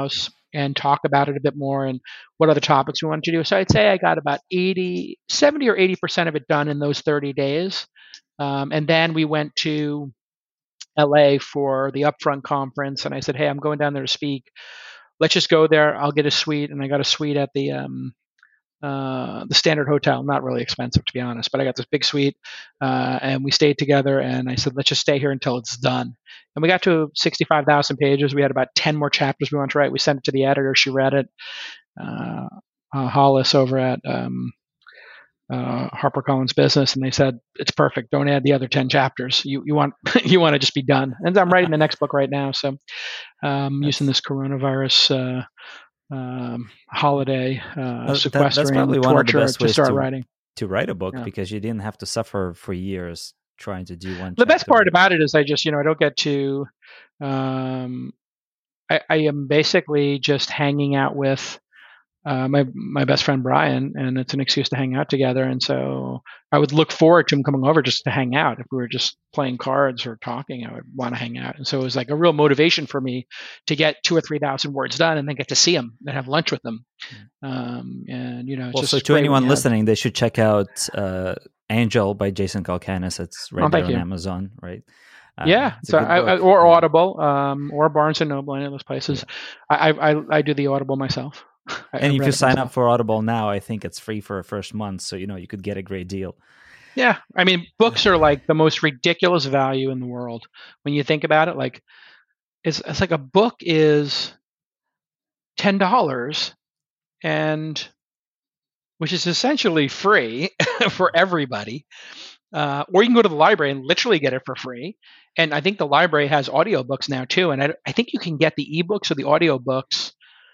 and talk about it a bit more and what other topics we wanted to do. So I'd say I got about eighty, seventy or eighty percent of it done in those thirty days. Um, and then we went to L A for the Upfront conference, and I said, hey, I'm going down there to speak. Let's just go there. I'll get a suite, and I got a suite at the um, uh, the Standard Hotel. Not really expensive, to be honest, but I got this big suite, uh, and we stayed together. And I said, let's just stay here until it's done. And we got to sixty-five thousand pages. We had about ten more chapters we wanted to write. We sent it to the editor. She read it. Uh, uh, Hollis over at um, uh, HarperCollins Business, and they said it's perfect. Don't add the other ten chapters. You you want you want to just be done. And I'm writing the next book right now, so um, using this coronavirus uh, um, holiday, uh, that, sequestering that's probably one of the torture best to ways start to, writing. to write a book Yeah. because you didn't have to suffer for years trying to do one. The best chapter. part about it is I just you know I don't get to. Um, I, I am basically just hanging out with. Uh, my my best friend Brian, and it's an excuse to hang out together. And so I would look forward to him coming over just to hang out. If we were just playing cards or talking, I would want to hang out. And so it was like a real motivation for me to get two or three thousand words done, and then get to see him and have lunch with them. Um, and you know, it's well, just so to anyone have... listening, they should check out uh, Angel by Jason Calacanis. It's right oh, there on you. Amazon, right? Um, yeah, so I, I, or Audible, um, or Barnes and Noble, any of those places. Yeah. I, I I do the Audible myself. And if you sign myself. up for Audible now, I think it's free for a first month, so you know you could get a great deal. Yeah, I mean, books are like the most ridiculous value in the world when you think about it. Like, it's it's like a book is ten dollars, and which is essentially free for everybody. Uh, or you can go to the library and literally get it for free. And I think the library has audiobooks now too. And I, I think you can get the ebooks or the audiobooks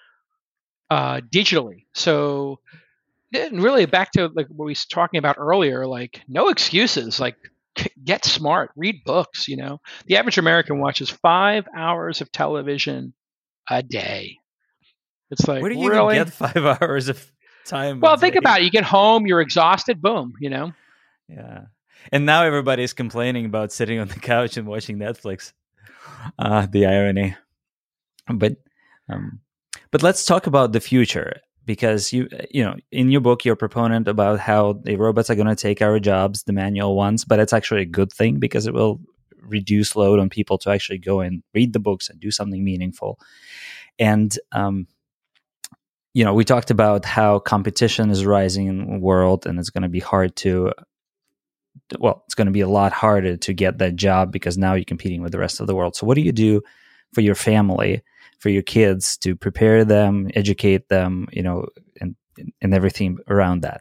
uh, digitally. So really back to like what we were talking about earlier, like no excuses, like get smart, read books, you know. The average American watches five hours of television a day. It's like, where do you really? even get five hours of time? Well, think about it. You get home, you're exhausted, boom, you know. Yeah. And now everybody's complaining about sitting on the couch and watching Netflix. Uh, the irony. But um, but let's talk about the future, because you you know in your book you're a proponent about how the robots are going to take our jobs, the manual ones, but it's actually a good thing because it will reduce load on people to actually go and read the books and do something meaningful. And um, you know we talked about how competition is rising in the world, and it's going to be hard to. Well, it's going to be a lot harder to get that job because now you're competing with the rest of the world. So what do you do for your family, for your kids, to prepare them, educate them, you know, and, and everything around that?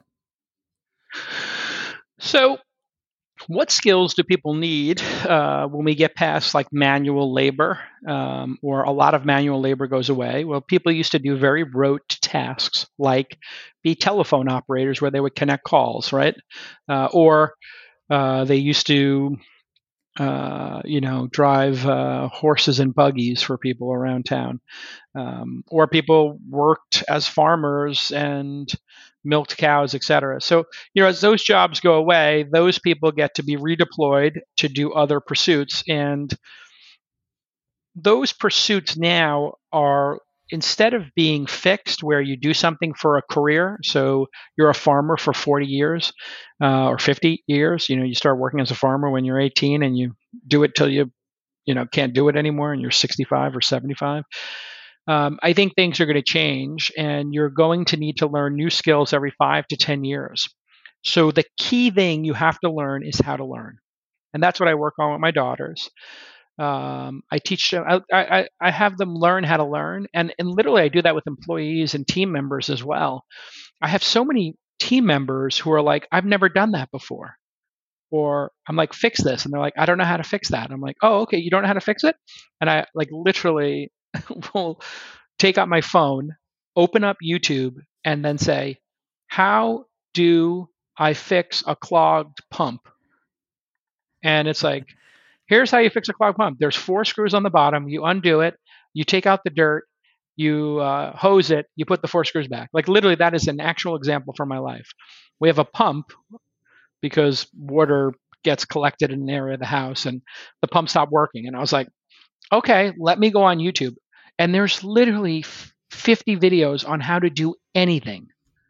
So what skills do people need uh, when we get past like manual labor, um, or a lot of manual labor goes away? Well, people used to do very rote tasks like be telephone operators where they would connect calls, right? Uh, or Uh, they used to, uh, you know, drive uh, horses and buggies for people around town. Um, or people worked as farmers and milked cows, et cetera. So, you know, as those jobs go away, those people get to be redeployed to do other pursuits. And those pursuits now are, instead of being fixed where you do something for a career, so you're a farmer for forty years uh, or fifty years, you know, you start working as a farmer when you're eighteen and you do it till you, you know, can't do it anymore and you're sixty-five or seventy-five. Um, I think things are going to change, and you're going to need to learn new skills every five to ten years. So the key thing you have to learn is how to learn. And that's what I work on with my daughters. Um, I teach them, I, I, I have them learn how to learn. And, and literally I do that with employees and team members as well. I have so many team members who are like, I've never done that before. Or I'm like, fix this. And they're like, I don't know how to fix that. I'm like, oh, okay. You don't know how to fix it? And I like literally will take out my phone, open up YouTube, and then say, how do I fix a clogged pump? And it's like, here's how you fix a clogged pump. There's four screws on the bottom. You undo it. You take out the dirt. You uh, hose it. You put the four screws back. Like literally, that is an actual example from my life. We have a pump because water gets collected in an area of the house, and the pump stopped working. And I was like, okay, let me go on YouTube. And there's literally fifty videos on how to do anything.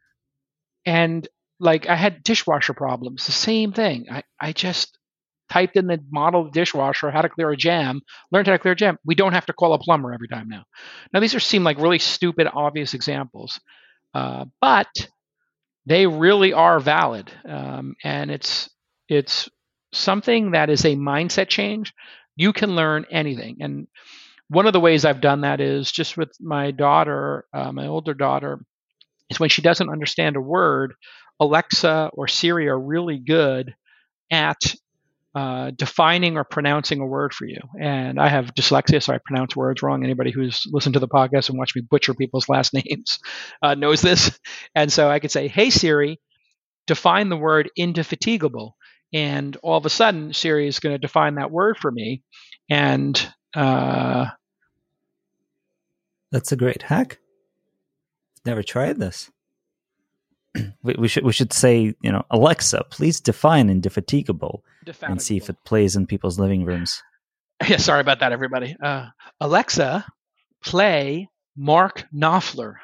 And like I had dishwasher problems, the same thing. I, I just typed in the model dishwasher, how to clear a jam, learned how to clear a jam. We don't have to call a plumber every time now. Now, these are seem like really stupid, obvious examples, uh, but they really are valid. Um, and it's it's something that is a mindset change. You can learn anything. And one of the ways I've done that is just with my daughter, uh, my older daughter, is when she doesn't understand a word, Alexa or Siri are really good at uh, defining or pronouncing a word for you. And I have dyslexia, so I pronounce words wrong. Anybody who's listened to the podcast and watched me butcher people's last names uh, knows this. And so I could say, "Hey Siri, define the word indefatigable." And all of a sudden, Siri is going to define that word for me. And uh, that's a great hack. Never tried this. we, we should we should say, you know, Alexa, please define indefatigable, Defatigable. And see if it plays in people's living rooms. Yeah, sorry about that, everybody. Uh, Alexa, play Mark Knopfler.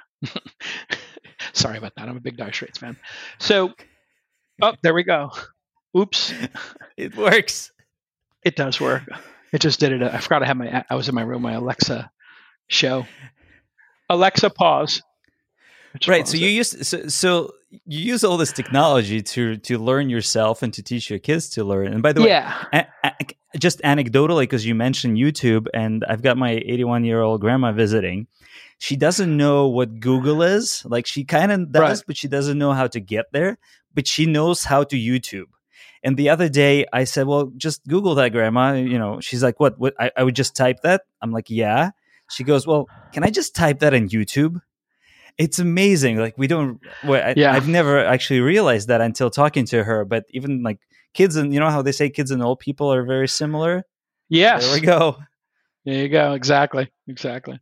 Sorry about that. I'm a big Dire Straits fan. So, oh, there we go. Oops. It works. It does work. It just did it. I forgot I had my. I was in my room. My Alexa show. Alexa, pause. Right. So you use so, so you use all this technology to to learn yourself and to teach your kids to learn. And by the way, yeah. a, a, just anecdotally, because you mentioned YouTube, and I've got my eighty-one year old grandma visiting. She doesn't know what Google is. Like she kind of does, right. But she doesn't know how to get there. But she knows how to YouTube. And the other day, I said, "Well, just Google that, Grandma." You know, she's like, "What? What? I, I would just type that." I'm like, "Yeah." She goes, "Well, can I just type that in YouTube?" It's amazing. Like we don't. Well, I, yeah. I've never actually realized that until talking to her. But even like kids, and you know how they say kids and old people are very similar. Yes. There we go. There you go. Exactly. Exactly.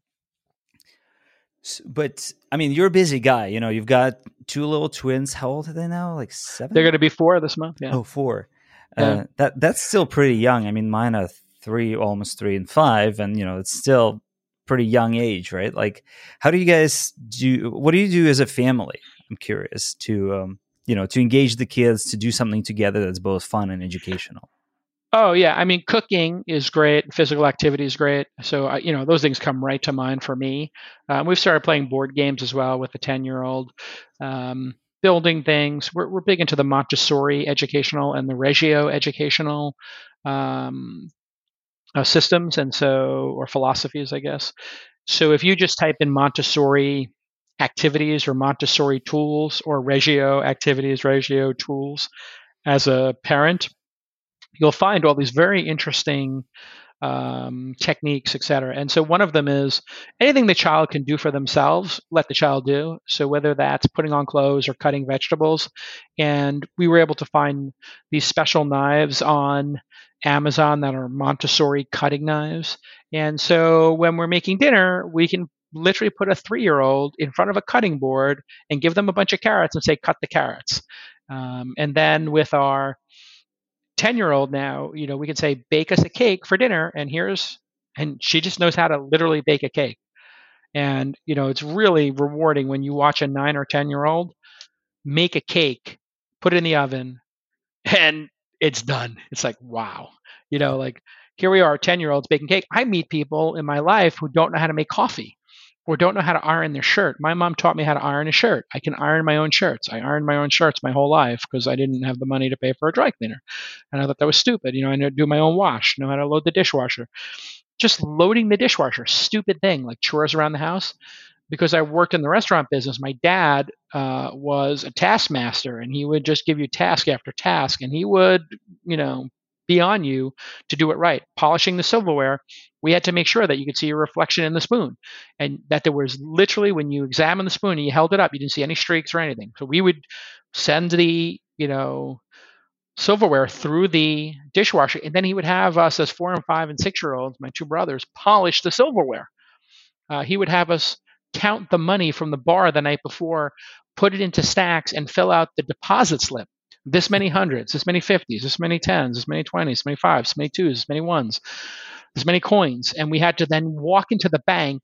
But I mean, you're a busy guy. You know, you've got two little twins. How old are they now? Like seven? They're going to be four this month. Yeah. Oh, four. Yeah. Uh, that that's still pretty young. I mean, mine are three, almost three and five, and you know, it's still pretty young age, right? Like, how do you guys do? What do you do as a family? I'm curious to, um, you know, to engage the kids to do something together that's both fun and educational. Oh yeah, I mean, cooking is great. Physical activity is great. So I, you know, those things come right to mind for me. Um, we've started playing board games as well with the ten-year-old. Um, building things. We're we're big into the Montessori educational and the Reggio educational um, uh, systems, and so or philosophies, I guess. So if you just type in Montessori activities or Montessori tools or Reggio activities, Reggio tools, as a parent, you'll find all these very interesting um, techniques, et cetera. And so one of them is anything the child can do for themselves, let the child do. So whether that's putting on clothes or cutting vegetables. And we were able to find these special knives on Amazon that are Montessori cutting knives. And so when we're making dinner, we can literally put a three-year-old in front of a cutting board and give them a bunch of carrots and say, cut the carrots. Um, and then with our ten-year-old now, you know, we can say, bake us a cake for dinner, and here's, and she just knows how to literally bake a cake. And, you know, it's really rewarding when you watch a nine or ten-year-old make a cake, put it in the oven, and it's done. It's like, wow. You know, like here we are, ten-year-olds baking cake. I meet people in my life who don't know how to make coffee or don't know how to iron their shirt. My mom taught me how to iron a shirt. I can iron my own shirts. I ironed my own shirts my whole life because I didn't have the money to pay for a dry cleaner. And I thought that was stupid. You know, I know how to do my own wash, know how to load the dishwasher. Just loading the dishwasher, stupid thing, like chores around the house. Because I worked in the restaurant business, my dad uh, was a taskmaster, and he would just give you task after task, and he would, you know, be on you to do it right. Polishing the silverware, we had to make sure that you could see your reflection in the spoon, and that there was literally, when you examined the spoon and you held it up, you didn't see any streaks or anything. So we would send the, you know, silverware through the dishwasher, and then he would have us as four and five and six year olds, my two brothers, polish the silverware. Uh, he would have us count the money from the bar the night before, put it into stacks, and fill out the deposit slip. This many hundreds, this many fifties, this many tens, this many twenties, this many fives, this many twos, this many ones, this many coins. And we had to then walk into the bank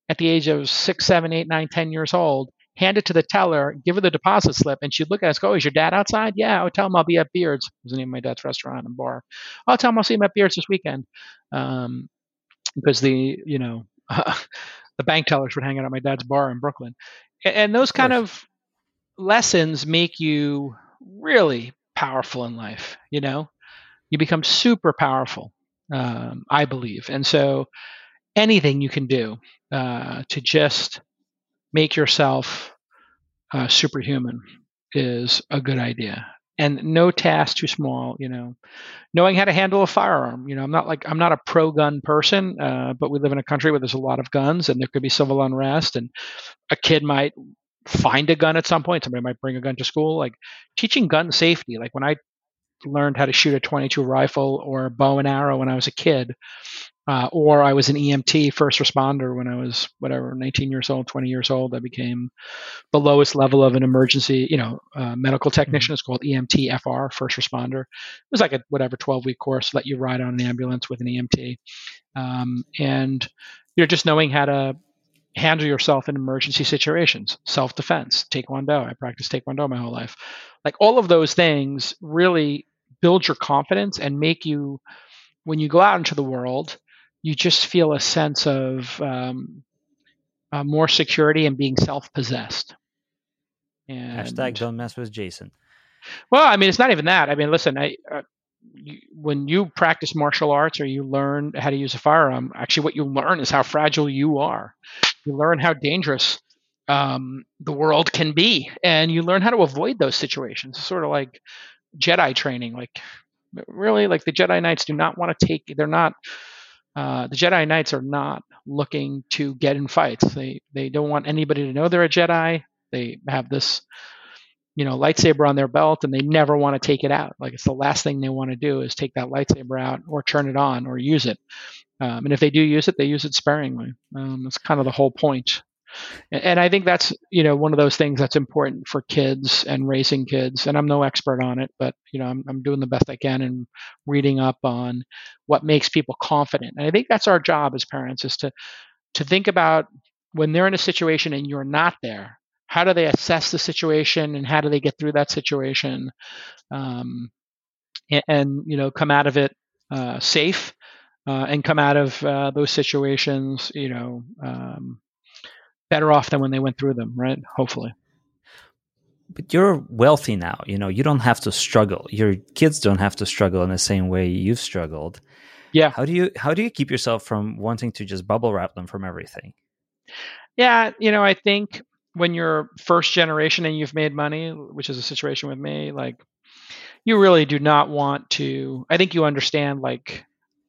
at the age of six, seven, eight, nine, ten years old, hand it to the teller, give her the deposit slip, and she'd look at us, go, "Oh, is your dad outside?" "Yeah." "Oh, tell him I'll be at Beards." Was the name of my dad's restaurant and bar. "I'll tell him I'll see him at Beards this weekend." Um, because the you know uh, the bank tellers would hang out at my dad's bar in Brooklyn, and those Of kind course. of lessons make you really powerful in life. You know, you become super powerful, um, I believe, and so anything you can do uh, to just make yourself uh, superhuman is a good idea. And no task too small, you know. Knowing how to handle a firearm, you know, I'm not like I'm not a pro gun person, uh, but we live in a country where there's a lot of guns, and there could be civil unrest, and a kid might find a gun at some point. Somebody might bring a gun to school. Like teaching gun safety, like when I learned how to shoot a twenty-two rifle or a bow and arrow when I was a kid, uh, or I was an E M T first responder when I was whatever nineteen years old, twenty years old. I became the lowest level of an emergency, you know, uh, medical Hmm. technician. Is called E M T F R, first responder. It was like a whatever twelve week course, let you ride on an ambulance with an E M T, um, and you're just knowing how to handle yourself in emergency situations, self defense, taekwondo. I practiced taekwondo my whole life. Like all of those things really build your confidence and make you, when you go out into the world, you just feel a sense of um, uh, more security and being self possessed. Hashtag And don't mess with Jason. well, I mean, it's not even that. I mean, listen, I, uh, you, when you practice martial arts or you learn how to use a firearm, actually, what you learn is how fragile you are. You learn how dangerous um, the world can be, and you learn how to avoid those situations. It's sort of like Jedi training. Like, really, like the Jedi Knights do not want to take. They're not. Uh, the Jedi Knights are not looking to get in fights. They they don't want anybody to know they're a Jedi. They have this you know, lightsaber on their belt and they never want to take it out. Like it's the last thing they want to do is take that lightsaber out or turn it on or use it. Um, and if they do use it, they use it sparingly. Um, that's kind of the whole point. And, and I think that's, you know, one of those things that's important for kids and raising kids. And I'm no expert on it, but, you know, I'm, I'm doing the best I can and reading up on what makes people confident. And I think that's our job as parents is to, to think about when they're in a situation and you're not there, how do they assess the situation and how do they get through that situation, um, and, and you know come out of it uh, safe, uh, and come out of uh, those situations you know um, better off than when they went through them, right? Hopefully. But you're wealthy now. You know, you don't have to struggle. Your kids don't have to struggle in the same way you've struggled. Yeah, How do you how do you keep yourself from wanting to just bubble wrap them from everything? yeah. You know, I think when you're first generation and you've made money, which is a situation with me, like you really do not want to. I think you understand like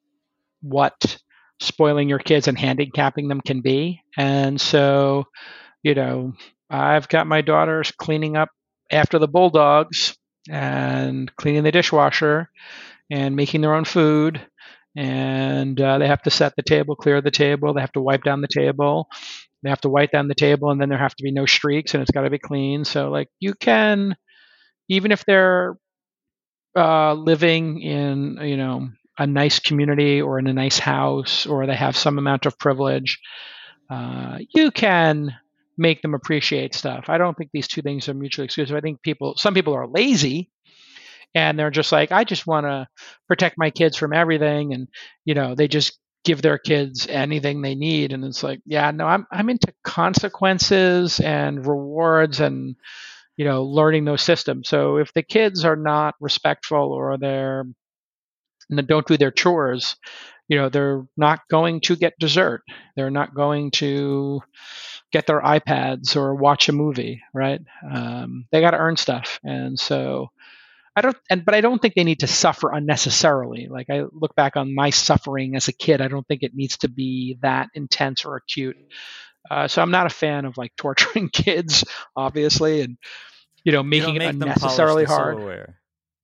what spoiling your kids and handicapping them can be. And so, you know, I've got my daughters cleaning up after the bulldogs and cleaning the dishwasher and making their own food. And uh, they have to set the table, clear the table. They have to wipe down the table. They have to wipe down the table, and then there have to be no streaks, and it's got to be clean. So, like, you can, even if they're uh, living in, you know, a nice community or in a nice house, or they have some amount of privilege, uh, you can make them appreciate stuff. I don't think these two things are mutually exclusive. I think people, some people are lazy and they're just like, I just want to protect my kids from everything, and you know, they just give their kids anything they need. And it's like, yeah, no, I'm I'm into consequences and rewards and you know, learning those systems. So if the kids are not respectful or they're and don't do their chores, you know, they're not going to get dessert. They're not going to get their iPads or watch a movie, right? Um, they got to earn stuff, and so I don't. And but I don't think they need to suffer unnecessarily. Like I look back on my suffering as a kid, I don't think it needs to be that intense or acute. Uh, so I'm not a fan of like torturing kids, obviously, and you know, You making don't it make them polish unnecessarily the hard. silverware.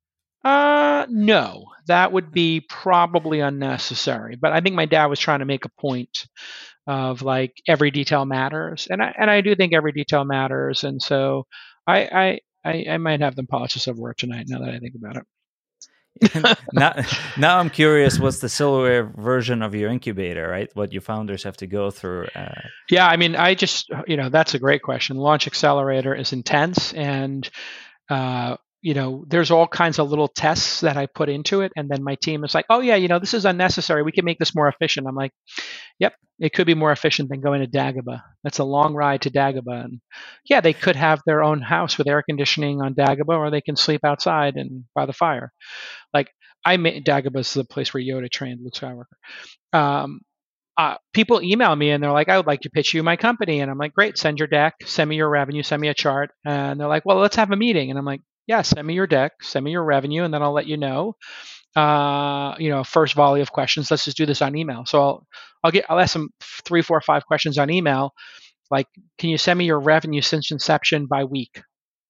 Uh, no, that would be probably unnecessary. But I think my dad was trying to make a point of like every detail matters, and I and I do think every detail matters, and so I I I, I might have them polish this over tonight. Now that I think about it. now, now I'm curious. What's the silverware version of your incubator? Right, what your founders have to go through. Uh... Yeah, I mean, I just you know that's a great question. Launch Accelerator is intense, and uh, you know, there's all kinds of little tests that I put into it, and then my team is like, "Oh yeah, you know, this is unnecessary. We can make this more efficient." I'm like, "Yep, it could be more efficient than going to Dagobah. That's a long ride to Dagobah." And yeah, they could have their own house with air conditioning on Dagobah, or they can sleep outside and by the fire. Like I made Dagobah is the place where Yoda trained Luke Skywalker. Um, uh, people email me and they're like, "I would like to pitch you my company," and I'm like, "Great, send your deck, send me your revenue, send me a chart," and they're like, "Well, let's have a meeting," and I'm like, "Yeah, send me your deck, send me your revenue, and then I'll let you know." Uh, you know, first volley of questions. Let's just do this on email. So I'll I'll get I'll ask them three, four, five questions on email, like, "Can you send me your revenue since inception by week?"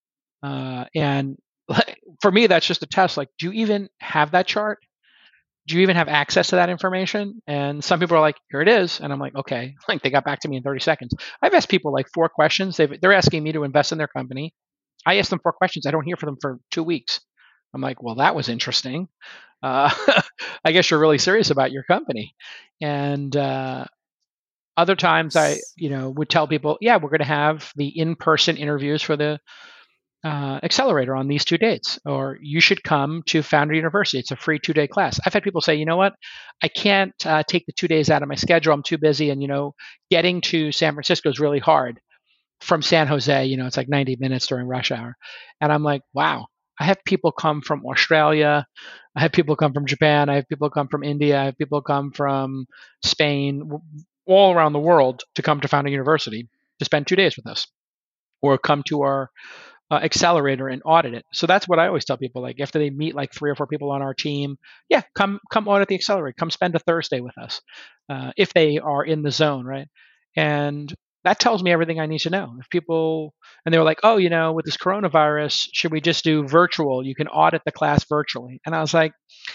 Uh, and for me, that's just a test. Like, do you even have that chart? Do you even have access to that information? And some people are like, "Here it is," and I'm like, "Okay." Like they got back to me in thirty seconds. I've asked people like four questions. They've, they're asking me to invest in their company. I asked them four questions. I don't hear from them for two weeks. I'm like, "Well, that was interesting. Uh, I guess you're really serious about your company." And uh, other times, I you know would tell people, "Yeah, we're going to have the in-person interviews for the uh, accelerator on these two dates, or you should come to Founder University. It's a free two-day class." I've had people say, "You know what? I can't uh, take the two days out of my schedule. I'm too busy, and you know, getting to San Francisco is really hard from San Jose. You know, it's like ninety minutes during rush hour." And I'm like, "Wow." I have people come from Australia. I have people come from Japan. I have people come from India. I have people come from Spain, all around the world to come to Founder University to spend two days with us, or come to our uh, accelerator and audit it. So that's what I always tell people. Like after they meet like three or four people on our team, yeah, come come audit the accelerator. Come spend a Thursday with us uh, if they are in the zone, right? And that tells me everything I need to know. If people and they were like, "Oh, you know, with this coronavirus, should we just do virtual? You can audit the class virtually." And I was like,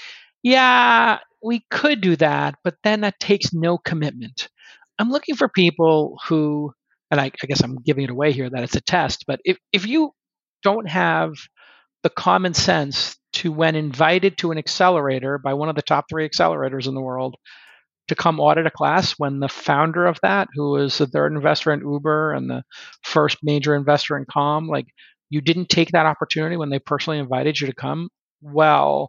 "Yeah, we could do that, but then that takes no commitment." I'm looking for people who, and I, I guess I'm giving it away here that it's a test, but if, if you don't have the common sense to, when invited to an accelerator by one of the top three accelerators in the world, to come audit a class when the founder of that, who was the third investor in Uber and the first major investor in Calm, like you didn't take that opportunity when they personally invited you to come, well,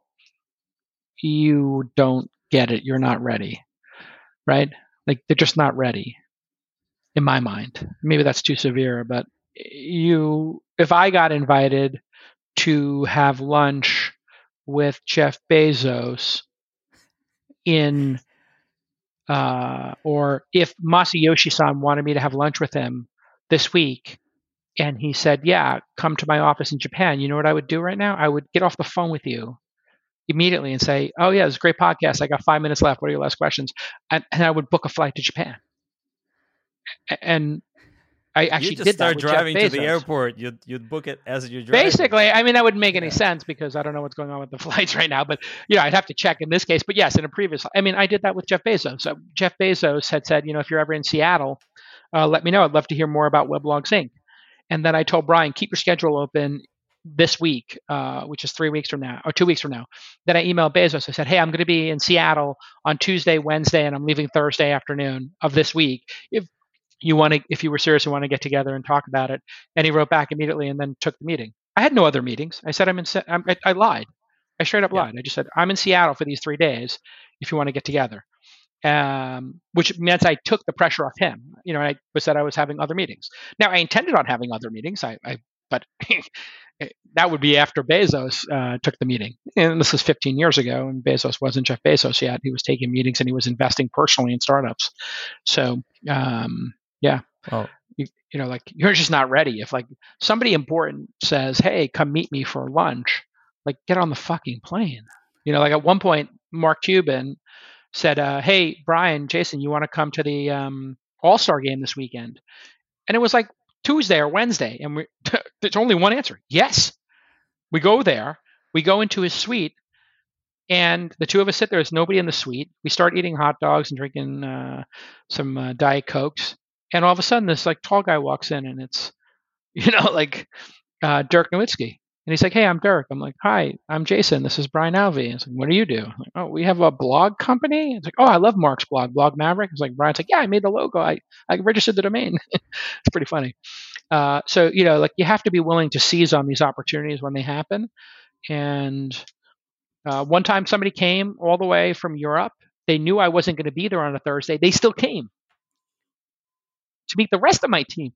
you don't get it. You're not ready, right? Like they're just not ready in my mind. Maybe that's too severe, but you, if I got invited to have lunch with Jeff Bezos in, uh, or if Masayoshi-san wanted me to have lunch with him this week, and he said, "Yeah, come to my office in Japan," you know what I would do right now? I would get off the phone with you immediately and say, "Oh yeah, it's a great podcast. I got five minutes left. What are your last questions?" And, and I would book a flight to Japan. And I actually you just did start that with driving Jeff Bezos. to the airport. You'd you'd book it as you're driving. Basically, I mean that wouldn't make any yeah. sense because I don't know what's going on with the flights right now. But you know, I'd have to check in this case. But yes, in a previous, I mean, I did that with Jeff Bezos. So Jeff Bezos had said, you know, if you're ever in Seattle, uh, let me know. I'd love to hear more about Weblogs Incorporated. And then I told Brian, keep your schedule open this week, uh, which is three weeks from now, or two weeks from now. Then I emailed Bezos. I said, "Hey, I'm going to be in Seattle on Tuesday, Wednesday, and I'm leaving Thursday afternoon of this week. If you want to, if you were serious and want to get together and talk about it." And he wrote back immediately and then took the meeting. I had no other meetings. I said, I'm in, I'm, I, I lied. I straight up yeah. lied. I just said, "I'm in Seattle for these three days if you want to get together." Um, which meant I took the pressure off him. You know, I said I was having other meetings. Now I intended on having other meetings. I, I but that would be after Bezos uh, took the meeting. And this was fifteen years ago, and Bezos wasn't Jeff Bezos yet. He was taking meetings and he was investing personally in startups. So, um, yeah, well, you, you know, like you're just not ready. If like somebody important says, "Hey, come meet me for lunch," like get on the fucking plane. You know, like at one point, Mark Cuban said, uh, "Hey, Brian, Jason, you want to come to the um, All-Star game this weekend?" And it was like Tuesday or Wednesday. And we, there's only one answer. Yes. We go there. We go into his suite. And the two of us sit there. There's nobody in the suite. We start eating hot dogs and drinking uh, some uh, Diet Cokes. And all of a sudden, this like tall guy walks in, and it's, you know, like uh, Dirk Nowitzki. And he's like, hey, I'm Dirk. I'm like, hi, I'm Jason. This is Brian Alvey. It's like, what do you do? I'm like, oh, we have a blog company. It's like, oh, I love Mark's blog, Blog Maverick. It's like, Brian's like, yeah, I made the logo. I, I registered the domain. It's pretty funny. Uh, so, you know, like you have to be willing to seize on these opportunities when they happen. And uh, one time somebody came all the way from Europe. They knew I wasn't going to be there on a Thursday. They still came to meet the rest of my team.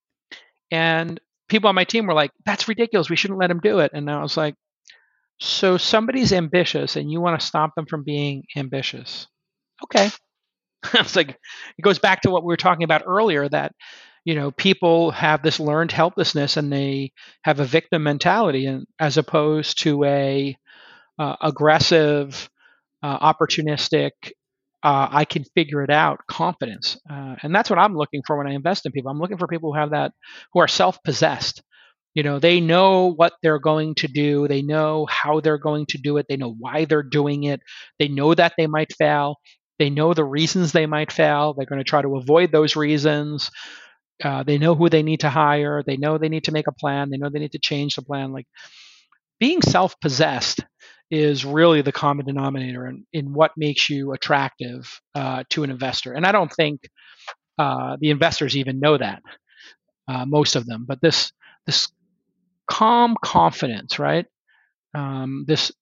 And people on my team were like, that's ridiculous. We shouldn't let him do it. And I was like, so somebody's ambitious and you want to stop them from being ambitious. Okay. It's like, it goes back to what we were talking about earlier, that, you know, people have this learned helplessness and they have a victim mentality, and as opposed to a uh, aggressive, uh, opportunistic, uh, I can figure it out confidence. Uh, and that's what I'm looking for when I invest in people. I'm looking for people who have that, who are self-possessed. You know, they know what they're going to do. They know how they're going to do it. They know why they're doing it. They know that they might fail. They know the reasons they might fail. They're going to try to avoid those reasons. Uh, they know who they need to hire. They know they need to make a plan. They know they need to change the plan. Like, being self-possessed is really the common denominator in, in what makes you attractive uh, to an investor. And I don't think uh, the investors even know that, uh, most of them. But this this calm confidence, right? Um, this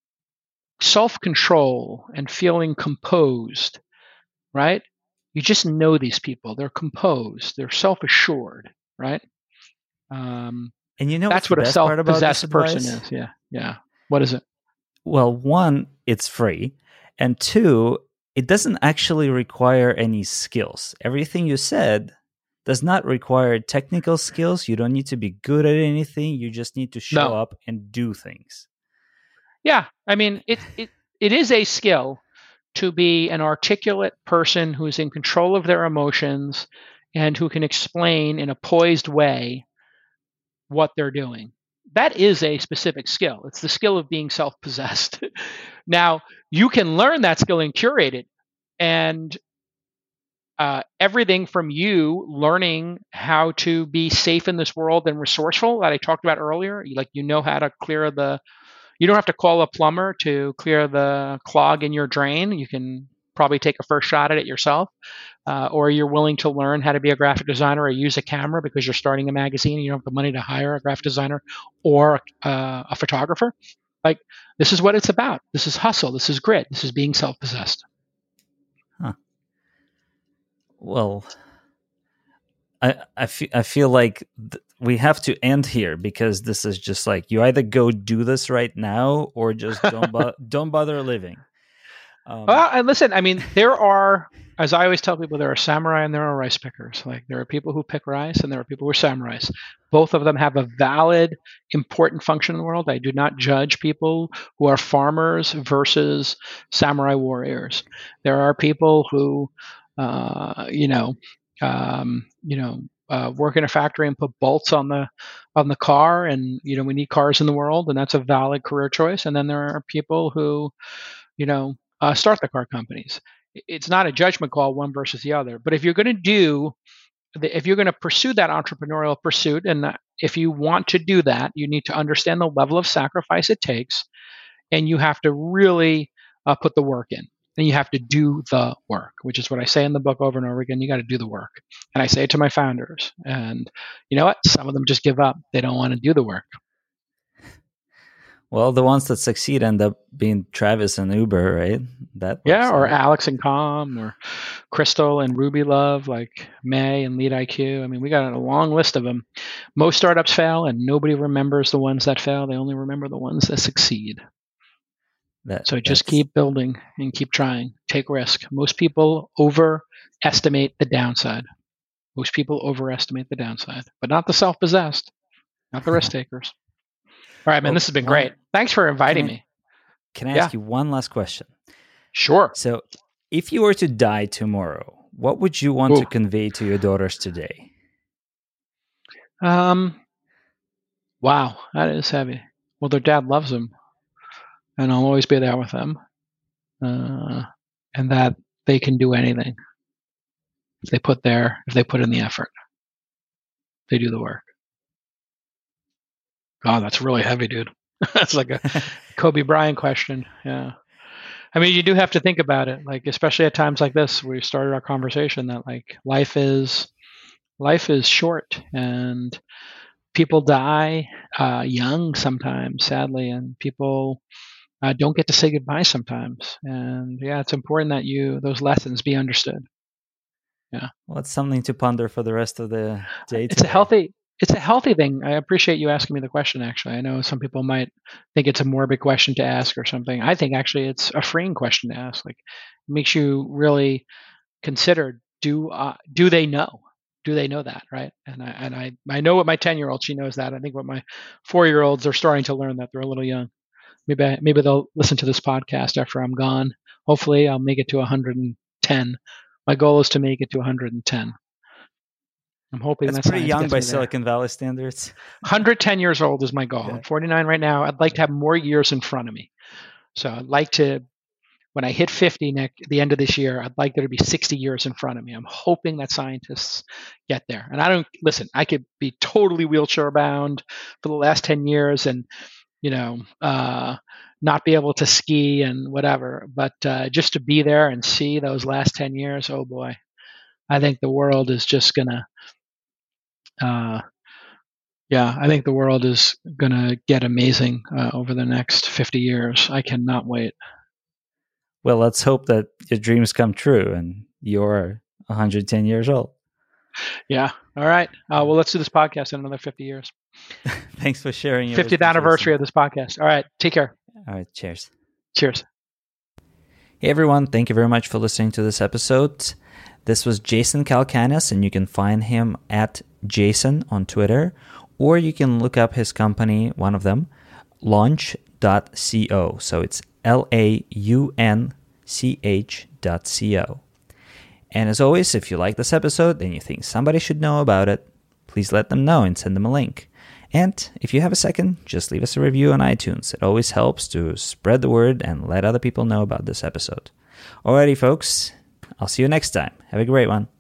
self-control and feeling composed, right? You just know these people. They're composed. They're self-assured, right? Um, And you know what's that's the what a best part about this self-possessed person advice? is. Yeah, yeah. What is it? Well, one, it's free. And two, it doesn't actually require any skills. Everything you said does not require technical skills. You don't need to be good at anything. You just need to show No. up and do things. Yeah, I mean, it, it it is a skill to be an articulate person who's in control of their emotions and who can explain in a poised way what they're doing. That is a specific skill. It's the skill of being self-possessed. Now, you can learn that skill and curate it. And uh, everything from you learning how to be safe in this world and resourceful that I talked about earlier, like you know how to clear the, you don't have to call a plumber to clear the clog in your drain. You can probably take a first shot at it yourself. Uh, or you're willing to learn how to be a graphic designer or use a camera because you're starting a magazine and you don't have the money to hire a graphic designer or uh, a photographer. Like, this is what it's about. This is hustle. This is grit. This is being self-possessed. Huh. Well, I I, fe- I feel like th- we have to end here, because this is just like, you either go do this right now or just don't bo- don't bother living. Um, Well, and listen, I mean, there are, as I always tell people, there are samurai and there are rice pickers. Like, there are people who pick rice and there are people who are samurais. Both of them have a valid, important function in the world. I do not judge people who are farmers versus samurai warriors. There are people who, uh, you know, um, you know, uh, work in a factory and put bolts on the on the car, and you know, we need cars in the world, and that's a valid career choice. And then there are people who, you know, uh, start the car companies. It's not a judgment call, one versus the other. But if you're going to do, if you're going to pursue that entrepreneurial pursuit, and if you want to do that, you need to understand the level of sacrifice it takes, and you have to really uh, put the work in. And you have to do the work, which is what I say in the book over and over again. You got to do the work. And I say it to my founders. And you know what? Some of them just give up. They don't want to do the work. Well, the ones that succeed end up being Travis and Uber, right? That Yeah, or out. Alex and Com, or Crystal and Ruby Love, like May and Lead I Q. I mean, we got a long list of them. Most startups fail, and nobody remembers the ones that fail. They only remember the ones that succeed. That, so just keep building and keep trying. Take risk. Most people overestimate the downside. Most people overestimate the downside, but not the self-possessed, not the risk takers. All right, man, well, this has been one, great. Thanks for inviting can I, me. Can I yeah. ask you one last question? Sure. So, if you were to die tomorrow, what would you want Ooh. to convey to your daughters today? Um. Wow, that is heavy. Well, their dad loves them, and I'll always be there with them, uh, and that they can do anything if they put their if they put in the effort. They do the work. God, that's really heavy, dude. That's like a Kobe Bryant question. Yeah. I mean, you do have to think about it, like, especially at times like this, where we started our conversation, that like life is, life is short, and people die uh, young sometimes, sadly, and people uh, don't get to say goodbye sometimes. And yeah, it's important that you, those lessons be understood. Yeah. Well, it's something to ponder for the rest of the day. It's today. a healthy, it's a healthy thing. I appreciate you asking me the question, actually. I know some people might think it's a morbid question to ask or something. I think actually it's a freeing question to ask. Like, it makes you really consider, do uh, do they know? Do they know that, right? And I and I, I know what my ten-year-old, she knows that. I think what my four-year-olds are starting to learn, that they're a little young. Maybe I, maybe they'll listen to this podcast after I'm gone. Hopefully I'll make it to one hundred ten. My goal is to make it to one hundred ten. I'm hoping that's that pretty science young gets by me there. Silicon Valley standards. one hundred ten years old is my goal. Yeah. I'm forty-nine right now. I'd like to have more years in front of me. So I'd like to, when I hit fifty next, the end of this year, I'd like there to be sixty years in front of me. I'm hoping that scientists get there. And I don't, listen, I could be totally wheelchair bound for the last ten years and, you know, uh, not be able to ski and whatever. But uh, just to be there and see those last ten years, oh boy, I think the world is just going to, uh, yeah, I think the world is going to get amazing uh, over the next fifty years. I cannot wait. Well, let's hope that your dreams come true and you're one hundred ten years old. Yeah. All right. Uh, well, let's do this podcast in another fifty years. Thanks for sharing your fiftieth anniversary of this podcast. All right. Take care. All right. Cheers. Cheers. Hey, everyone. Thank you very much for listening to this episode. This was Jason Calacanis, and you can find him at Jason on Twitter, or you can look up his company, one of them, launch dot co. So it's L A U N C H dot C O. And as always, if you like this episode and you think somebody should know about it, please let them know and send them a link. And if you have a second, just leave us a review on iTunes. It always helps to spread the word and let other people know about this episode. Alrighty, folks. I'll see you next time. Have a great one.